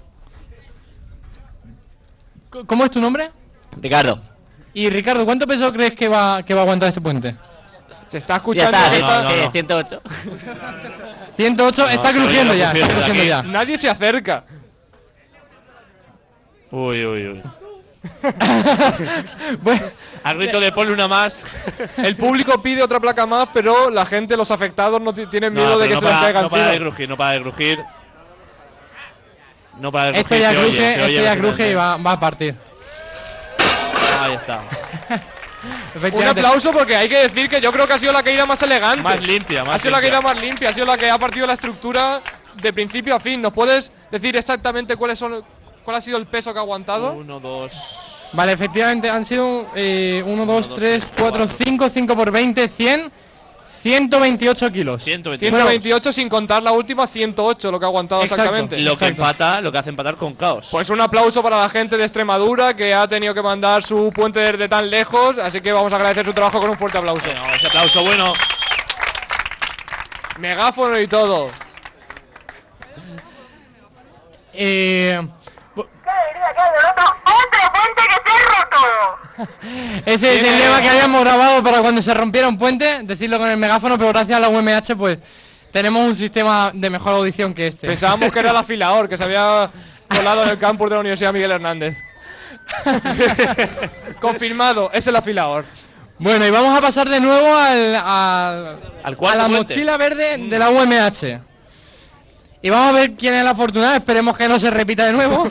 ¿Cómo es tu nombre? Ricardo. Y Ricardo, ¿cuánto peso crees que va a aguantar este puente? Se está escuchando. Ya está, 108. 108, está crujiendo ya. Está crujiendo ya. Nadie se acerca. Uy. Al grito de ponle una más. El público pide otra placa más, pero la gente, los afectados, no tienen miedo de que se les caiga no para encima. no para de crujir. Esto ya cruje y va a partir. Ahí está. Un aplauso porque hay que decir que yo creo que ha sido la caída más elegante. Más limpia, ha sido la caída más limpia, ha sido la que ha partido la estructura de principio a fin. ¿Nos puedes decir exactamente cuál ha sido el peso que ha aguantado? 1, 2. Vale, efectivamente han sido 1, 2, 3, 4, 5 por 20, 100, 128 kilos. 128 sin contar la última, 108 lo que ha aguantado exactamente. Lo que hace empatar con Caos. Pues un aplauso para la gente de Extremadura que ha tenido que mandar su puente desde tan lejos, así que vamos a agradecer su trabajo con un fuerte aplauso. Bueno, ese aplauso bueno. Megáfono y todo. Ese es el lema que habíamos grabado para cuando se rompiera un puente, decirlo con el megáfono, pero gracias a la UMH pues tenemos un sistema de mejor audición que este. Pensábamos que era el afilador, que se había colado en el campus de la Universidad Miguel Hernández. Confirmado, es el afilador. Bueno, y vamos a pasar de nuevo a la puente. Mochila verde de la UMH. Y vamos a ver quién es la afortunada, esperemos que no se repita de nuevo.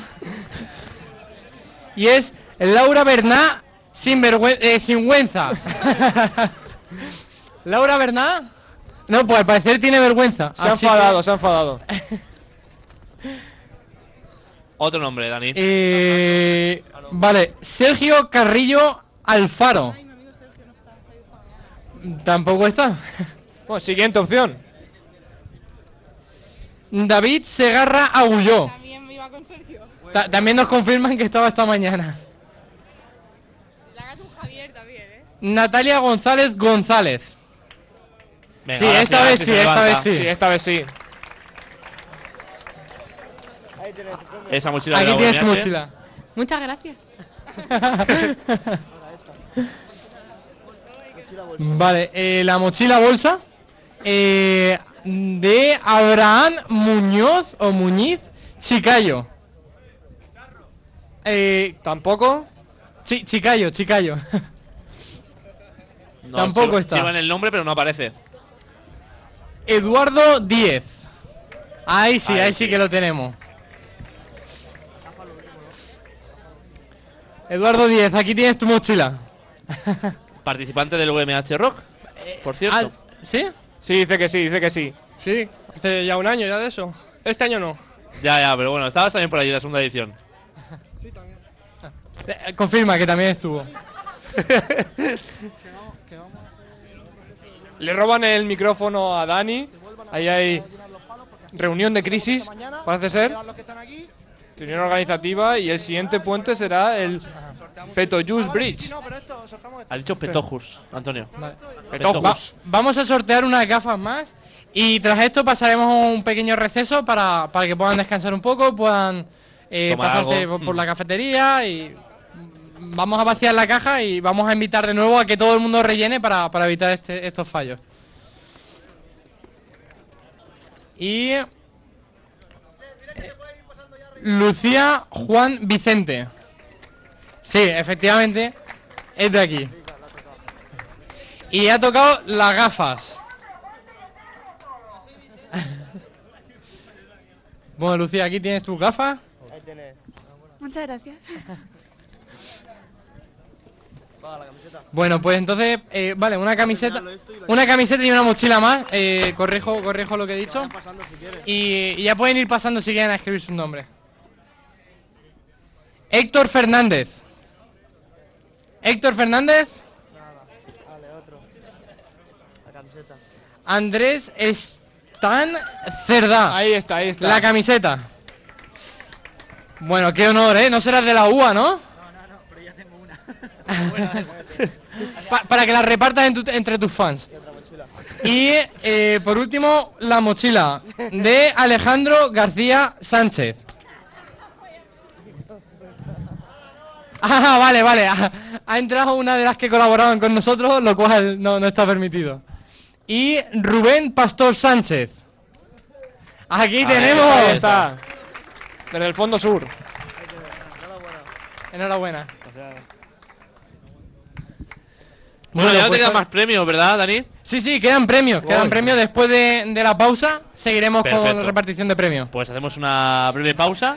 Y es Laura Berná sinvergüenza. ¿Laura Berná? No, pues al parecer tiene vergüenza. Se ha enfadado. Otro nombre, Dani. Vale, Sergio Carrillo Alfaro. Tampoco está. Bueno, siguiente opción. David Segarra Agulló. También me iba con Sergio. También nos confirman que estaba esta mañana. Si le hagas un Javier también, Natalia González González. Venga, sí, esta vez sí. Sí, esta vez sí. Esa mochila. Aquí tienes tu mochila. Muchas gracias. Vale, la mochila bolsa de Abraham Muñoz o Muñiz Chicayo. ¿Tampoco? Chicayo. No, Tampoco está. Llevan el nombre, pero no aparece. Eduardo Díez. Ahí sí que lo tenemos. Eduardo Díez, aquí tienes tu mochila. Participante del UMH Rock, por cierto. ¿Sí? Sí, dice que sí. Sí, hace ya un año ya de eso. Este año no. Ya, pero bueno, estabas también por allí, la segunda edición. Sí, también. Confirma que también estuvo. Le roban el micrófono a Dani. Ahí hay reunión de crisis, parece ser. Reunión organizativa y el siguiente puente será el Petojus Bridge. Ha dicho Petojus, Antonio. Vale. Petojus. Vamos a sortear unas gafas más y tras esto pasaremos a un pequeño receso para que puedan descansar un poco, puedan pasarse por la cafetería y vamos a vaciar la caja y vamos a invitar de nuevo a que todo el mundo rellene para evitar estos fallos. Y Lucía Juan Vicente. Sí, efectivamente, es de aquí. Y ha tocado las gafas. Bueno, Lucía, aquí tienes tus gafas. Ahí tenés. Muchas gracias. Bueno, pues entonces, vale, una camiseta y una mochila más. Corrijo lo que he dicho. Y ya pueden ir pasando si quieren a escribir sus nombres. Héctor Fernández. Vale, otro. La camiseta. Andrés Stan Cerdá. Ahí está. La camiseta. Bueno, qué honor, ¿eh? No serás de la UA, ¿no? No, pero ya tengo una. Para que la repartas entre tus fans. Y otra mochila. Y por último, la mochila de Alejandro García Sánchez. Ah, vale. Ha entrado una de las que colaboraban con nosotros, lo cual no está permitido. Y Rubén Pastor Sánchez. Aquí tenemos. Ahí está. Desde el fondo sur. Enhorabuena. Bueno, ya no pues te quedan más premios, ¿verdad, Dani? Sí, quedan premios. Quedan premios después de la pausa. Seguiremos con la repartición de premios. Pues hacemos una breve pausa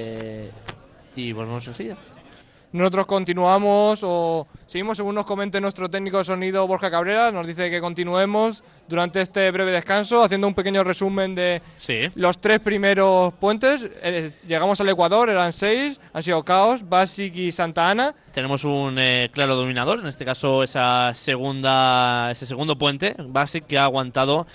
y volvemos enseguida. Nosotros continuamos o seguimos según nos comente nuestro técnico de sonido Borja Cabrera. Nos dice que continuemos durante este breve descanso haciendo un pequeño resumen de los 3 primeros puentes. Llegamos al Ecuador, eran 6, han sido Caos, Basic y Santa Ana. Tenemos un claro dominador, en este caso ese segundo puente, Basic, que ha aguantado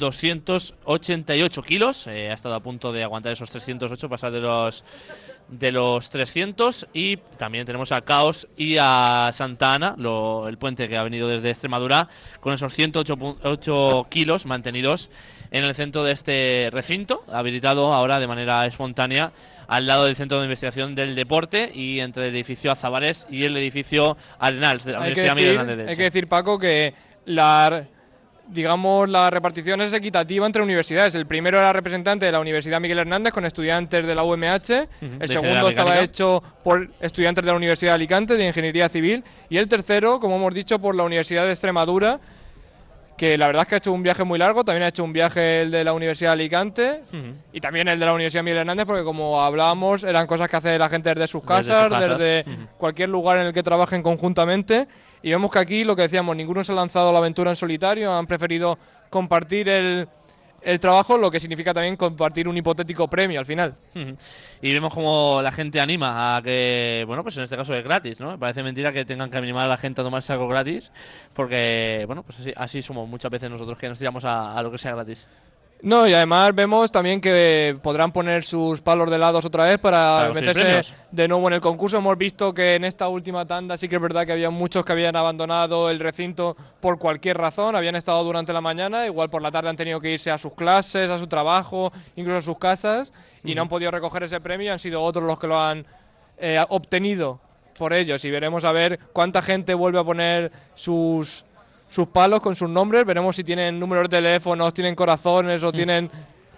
288 kilos, ha estado a punto de aguantar esos 308, pasar de los 300, y también tenemos a Caos y a Santa Ana, el puente que ha venido desde Extremadura, con esos 108 kilos mantenidos en el centro de este recinto, habilitado ahora de manera espontánea al lado del Centro de Investigación del Deporte y entre el edificio Azabares y el edificio Arenals de la Universidad Miguel Hernández de Elche. Hay que decir, Paco, que la repartición es equitativa entre universidades. El primero era representante de la Universidad Miguel Hernández con estudiantes de la UMH, el segundo estaba hecho por estudiantes de la Universidad de Alicante de Ingeniería Civil, y el tercero, como hemos dicho, por la Universidad de Extremadura, que la verdad es que ha hecho un viaje muy largo. También ha hecho un viaje el de la Universidad de Alicante y también el de la Universidad Miguel Hernández, porque como hablábamos, eran cosas que hace la gente desde sus casas, desde cualquier lugar en el que trabajen conjuntamente. Y vemos que aquí, lo que decíamos, ninguno se ha lanzado a la aventura en solitario, han preferido compartir el trabajo, lo que significa también compartir un hipotético premio al final. Y vemos como la gente anima a que, bueno, pues en este caso es gratis, ¿no? Me parece mentira que tengan que animar a la gente a tomarse algo gratis, porque, bueno, pues así somos muchas veces nosotros, que nos tiramos a lo que sea gratis. No, y además vemos también que podrán poner sus palos de helados otra vez para meterse de nuevo en el concurso. Hemos visto que en esta última tanda sí que es verdad que había muchos que habían abandonado el recinto por cualquier razón, habían estado durante la mañana, igual por la tarde han tenido que irse a sus clases, a su trabajo, incluso a sus casas, y no han podido recoger ese premio, han sido otros los que lo han obtenido por ellos, y veremos a ver cuánta gente vuelve a poner sus palos con sus nombres. Veremos si tienen números de teléfonos, tienen corazones o tienen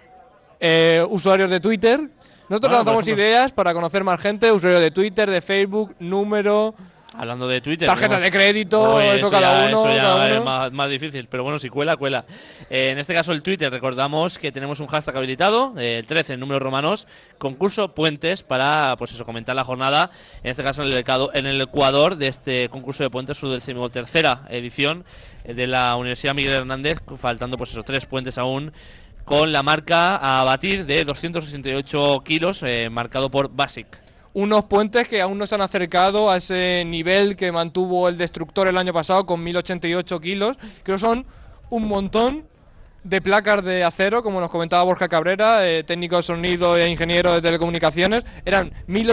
usuarios de Twitter. Nosotros lanzamos ideas para conocer más gente, usuarios de Twitter, de Facebook, número... Hablando de Twitter, tarjeta de crédito, eso cada uno. Eso ya es más difícil, pero bueno, si cuela. En este caso el Twitter, recordamos que tenemos un hashtag habilitado, el 13 en números romanos, concurso puentes, para pues eso, comentar la jornada, en este caso en el Ecuador, de este concurso de puentes, su 13ª edición de la Universidad Miguel Hernández, faltando pues eso, 3 puentes aún, con la marca a batir de 268 kilos, marcado por Basic. Unos puentes que aún no se han acercado a ese nivel que mantuvo el Destructor el año pasado con 1088 kilos. Creo que son un montón de placas de acero, como nos comentaba Borja Cabrera, técnico de sonido e ingeniero de telecomunicaciones. Eran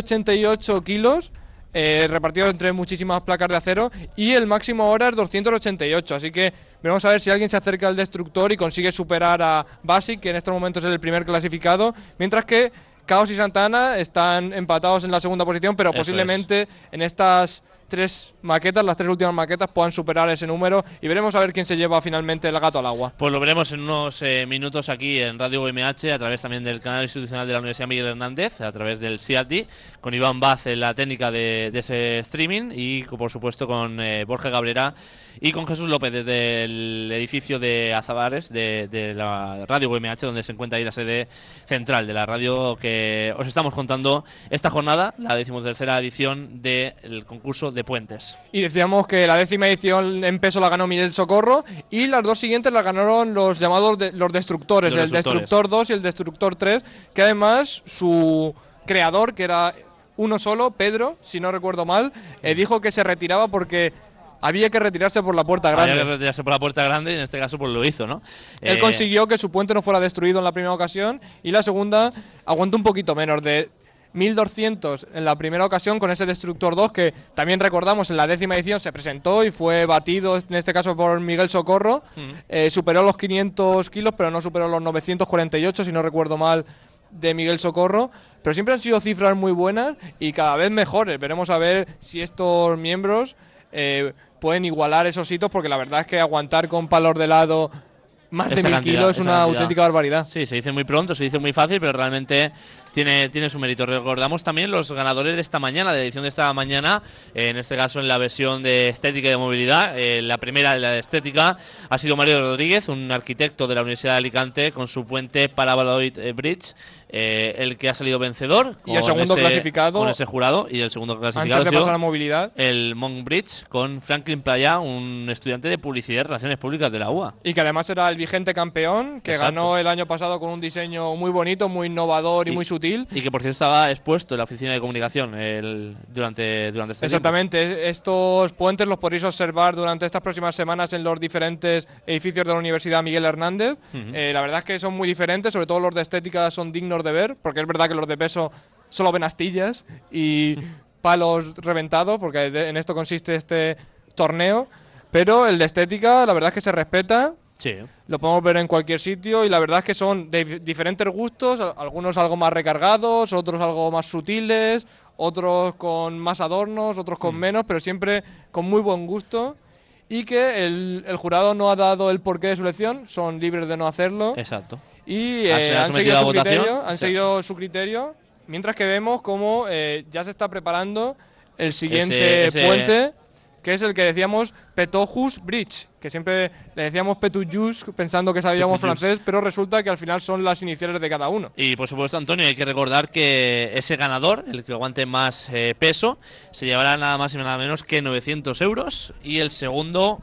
1088 kilos repartidos entre muchísimas placas de acero, y el máximo ahora es 288. Así que vamos a ver si alguien se acerca al Destructor y consigue superar a Basic, que en estos momentos es el primer clasificado, mientras que Caos y Santa Ana están empatados en la segunda posición, pero posiblemente en estas 3 maquetas, las 3 últimas maquetas, puedan superar ese número, y veremos a ver quién se lleva finalmente el gato al agua. Pues lo veremos en unos minutos aquí en Radio UMH, a través también del canal institucional de la Universidad Miguel Hernández, a través del CIATI, con Iván Baz en la técnica de ese streaming, y por supuesto con Borja Cabrera y con Jesús López desde el edificio de Azabares de la Radio UMH, donde se encuentra ahí la sede central de la radio, que os estamos contando esta jornada, la 13ª edición del concurso de puentes. Y decíamos que la 10ª edición en peso la ganó Miguel Socorro, y las 2 siguientes las ganaron los llamados los Destructores, el Destructor 2 y el Destructor 3, que además su creador, que era uno solo, Pedro, si no recuerdo mal, dijo que se retiraba porque había que retirarse por la puerta grande. Había que retirarse por la puerta grande, y en este caso pues lo hizo, ¿no? Él consiguió que su puente no fuera destruido en la primera ocasión, y la segunda aguantó un poquito menos, de 1200 en la primera ocasión con ese Destructor 2 que también recordamos en la 10ª edición se presentó y fue batido en este caso por Miguel Socorro. Superó los 500 kilos pero no superó los 948 si no recuerdo mal de Miguel Socorro, pero siempre han sido cifras muy buenas y cada vez mejores. Veremos a ver si estos miembros pueden igualar esos hitos, porque la verdad es que aguantar con palos de lado más de 1000 kilos es una auténtica barbaridad. Sí, se dice muy pronto, se dice muy fácil, pero realmente tiene su mérito. Recordamos también los ganadores de esta mañana, de la edición de esta mañana, en este caso en la versión de estética y de movilidad. La primera, la de estética, ha sido Mario Rodríguez, un arquitecto de la Universidad de Alicante, con su puente Paraboloid Bridge, el que ha salido vencedor. Y el segundo clasificado. Con ese jurado, y el segundo clasificado antes de pasar a movilidad. El Monk Bridge, con Franklin Playa, un estudiante de Publicidad y Relaciones Públicas de la UA. Y que además era el vigente campeón, que ganó el año pasado con un diseño muy bonito, muy innovador y muy sutil. Y que por cierto estaba expuesto en la oficina de comunicación durante este Exactamente, tiempo. Estos puentes los podréis observar durante estas próximas semanas en los diferentes edificios de la Universidad Miguel Hernández. La verdad es que son muy diferentes, sobre todo los de estética son dignos de ver, porque es verdad que los de peso solo ven astillas y palos reventados, porque en esto consiste este torneo, pero el de estética la verdad es que se respeta. Sí. Lo podemos ver en cualquier sitio y la verdad es que son de diferentes gustos, algunos algo más recargados, otros algo más sutiles, otros con más adornos, otros con menos, pero siempre con muy buen gusto, y que el jurado no ha dado el porqué de su elección, son libres de no hacerlo. Exacto. Y han seguido su criterio, mientras que vemos cómo ya se está preparando el siguiente puente, que es el que decíamos Petohus Bridge, que siempre le decíamos Petujus pensando que sabíamos francés, pero resulta que al final son las iniciales de cada uno. Y por supuesto, Antonio, hay que recordar que ese ganador, el que aguante más peso, se llevará nada más y nada menos que 900 euros, y el segundo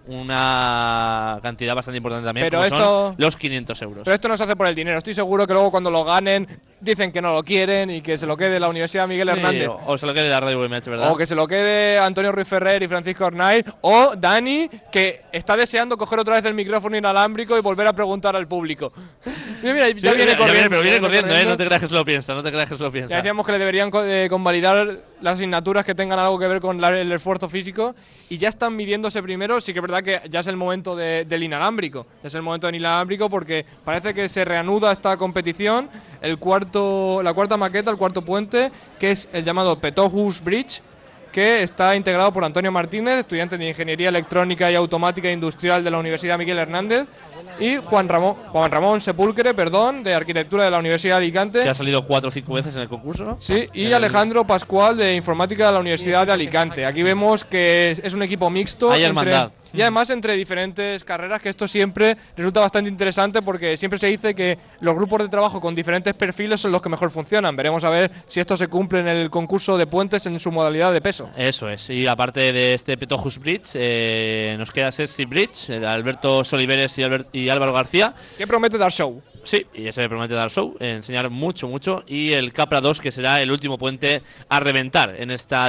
una cantidad bastante importante también, pero como son los 500 euros. Pero esto no se hace por el dinero, estoy seguro que luego cuando lo ganen dicen que no lo quieren y que se lo quede la Universidad Miguel Hernández. O se lo quede la Radio VMH, ¿verdad? O que se lo quede Antonio Ruiz Ferrer y Francisco Arnaiz, o Dani, que está deseando coger otra vez el micrófono inalámbrico y volver a preguntar al público. Mira, ya viene corriendo. Pero viene corriendo, no te creas que se lo piensa, Ya decíamos que le deberían convalidar las asignaturas que tengan algo que ver con el esfuerzo físico, y ya están midiéndose primero. Sí que es verdad que ya es el momento del inalámbrico. Ya es el momento del inalámbrico porque parece que se reanuda esta competición. La cuarta maqueta, el cuarto puente, que es el llamado Petohus Bridge, que está integrado por Antonio Martínez, estudiante de Ingeniería Electrónica y Automática Industrial de la Universidad Miguel Hernández, y Juan Ramón Sepúlcre, de Arquitectura de la Universidad de Alicante. Que ha salido 4 o 5 veces en el concurso, ¿no? Sí, y Alejandro Pascual, de Informática de la Universidad de Alicante. Aquí vemos que es un equipo mixto. Hay hermandad. Y además entre diferentes carreras, que esto siempre resulta bastante interesante porque siempre se dice que los grupos de trabajo con diferentes perfiles son los que mejor funcionan. Veremos a ver si esto se cumple en el concurso de puentes en su modalidad de peso. Eso es. Y aparte de este Petohus Bridge, nos queda Sexy Bridge, de Alberto Soliveres y Álvaro García. Que promete dar show. Sí, y ese promete dar show, enseñar mucho. Y el Capra 2, que será el último puente a reventar en esta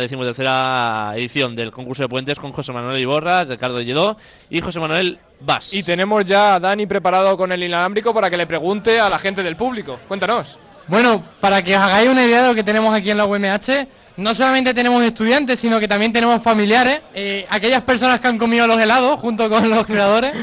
13ª edición del concurso de puentes, con José Manuel Iborra, Ricardo Lledó y José Manuel Bas. Y tenemos ya a Dani preparado con el inalámbrico para que le pregunte a la gente del público. Cuéntanos. Bueno, para que os hagáis una idea de lo que tenemos aquí en la UMH, no solamente tenemos estudiantes, sino que también tenemos familiares, aquellas personas que han comido los helados junto con los creadores,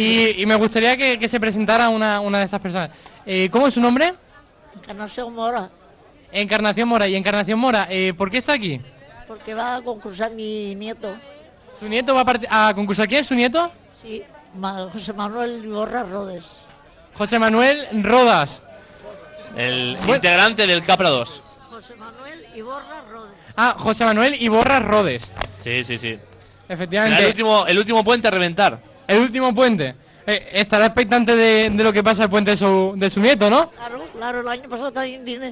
y me gustaría que se presentara una de estas personas. ¿Cómo es su nombre? Encarnación Mora. Encarnación Mora. Y Encarnación Mora, ¿por qué está aquí? Porque va a concursar mi nieto. ¿Su nieto va a concursar? ¿Quién es su nieto? Sí, José Manuel Iborra Rodes. José Manuel Rodas. El integrante del Capra 2. José Manuel Iborra Rodes. José Manuel Iborra Rodes. Sí. Efectivamente. El último puente a reventar. El último puente. Estará expectante de lo que pasa el puente de su nieto, ¿no? Claro, el año pasado también vine.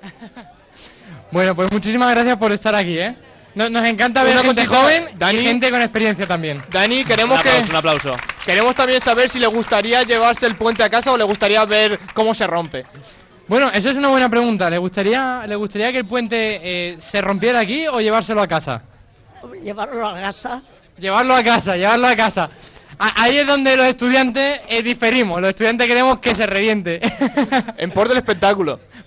Bueno, pues muchísimas gracias por estar aquí, ¿eh? Nos encanta ver gente joven y gente con experiencia también. Dani, queremos un aplauso. Queremos también saber si le gustaría llevarse el puente a casa o le gustaría ver cómo se rompe. Bueno, eso es una buena pregunta. ¿Le gustaría que el puente se rompiera aquí o llevárselo a casa? Llevarlo a casa. Llevarlo a casa. Ahí es donde los estudiantes diferimos. Los estudiantes queremos que se reviente. En por del espectáculo.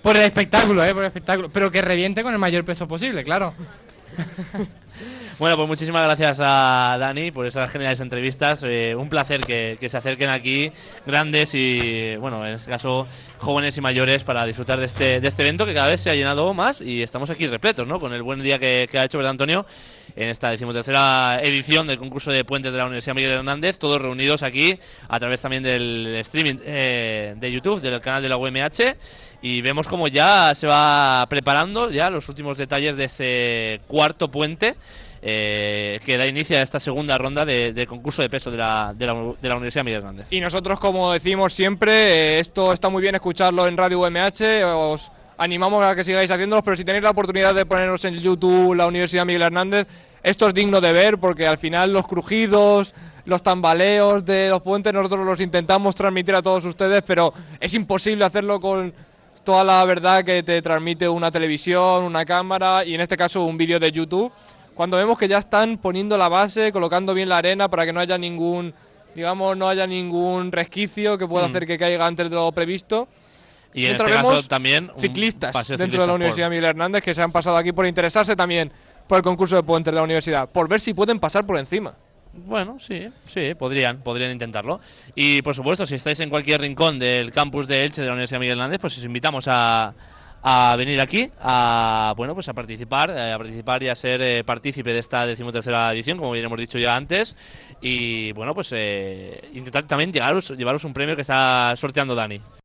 Por el espectáculo, por el espectáculo. Pero que reviente con el mayor peso posible, claro. Bueno, pues muchísimas gracias a Dani por esas geniales entrevistas. Un placer que se acerquen aquí grandes y, bueno, en este caso, jóvenes y mayores para disfrutar de este evento que cada vez se ha llenado más y estamos aquí repletos, ¿no? Con el buen día que ha hecho, ¿verdad, Antonio? En esta 13ª edición del concurso de puentes de la Universidad Miguel Hernández, todos reunidos aquí a través también del streaming de YouTube, del canal de la UMH. Y vemos como ya se va preparando ya los últimos detalles de ese cuarto puente que da inicio a esta segunda ronda de concurso de peso de la Universidad Miguel Hernández. Y nosotros, como decimos siempre, esto está muy bien escucharlo en Radio UMH, os animamos a que sigáis haciéndolo, pero si tenéis la oportunidad de poneros en YouTube la Universidad Miguel Hernández, esto es digno de ver porque al final los crujidos, los tambaleos de los puentes nosotros los intentamos transmitir a todos ustedes, pero es imposible hacerlo con toda la verdad que te transmite una televisión, una cámara y en este caso un vídeo de YouTube. Cuando vemos que ya están poniendo la base, colocando bien la arena para que no haya ningún, digamos, no haya ningún resquicio que pueda hacer que caiga antes de lo previsto. Y en este caso también ciclistas dentro de la Universidad Miguel Hernández que se han pasado aquí por interesarse también por el concurso de puentes de la universidad, por ver si pueden pasar por encima. Bueno, sí, podrían intentarlo. Y por supuesto, si estáis en cualquier rincón del campus de Elche de la Universidad Miguel Hernández, pues os invitamos a venir aquí a participar y a ser partícipe de esta 13ª edición, como bien hemos dicho ya antes. Y bueno, pues intentar también llevaros un premio que está sorteando Dani.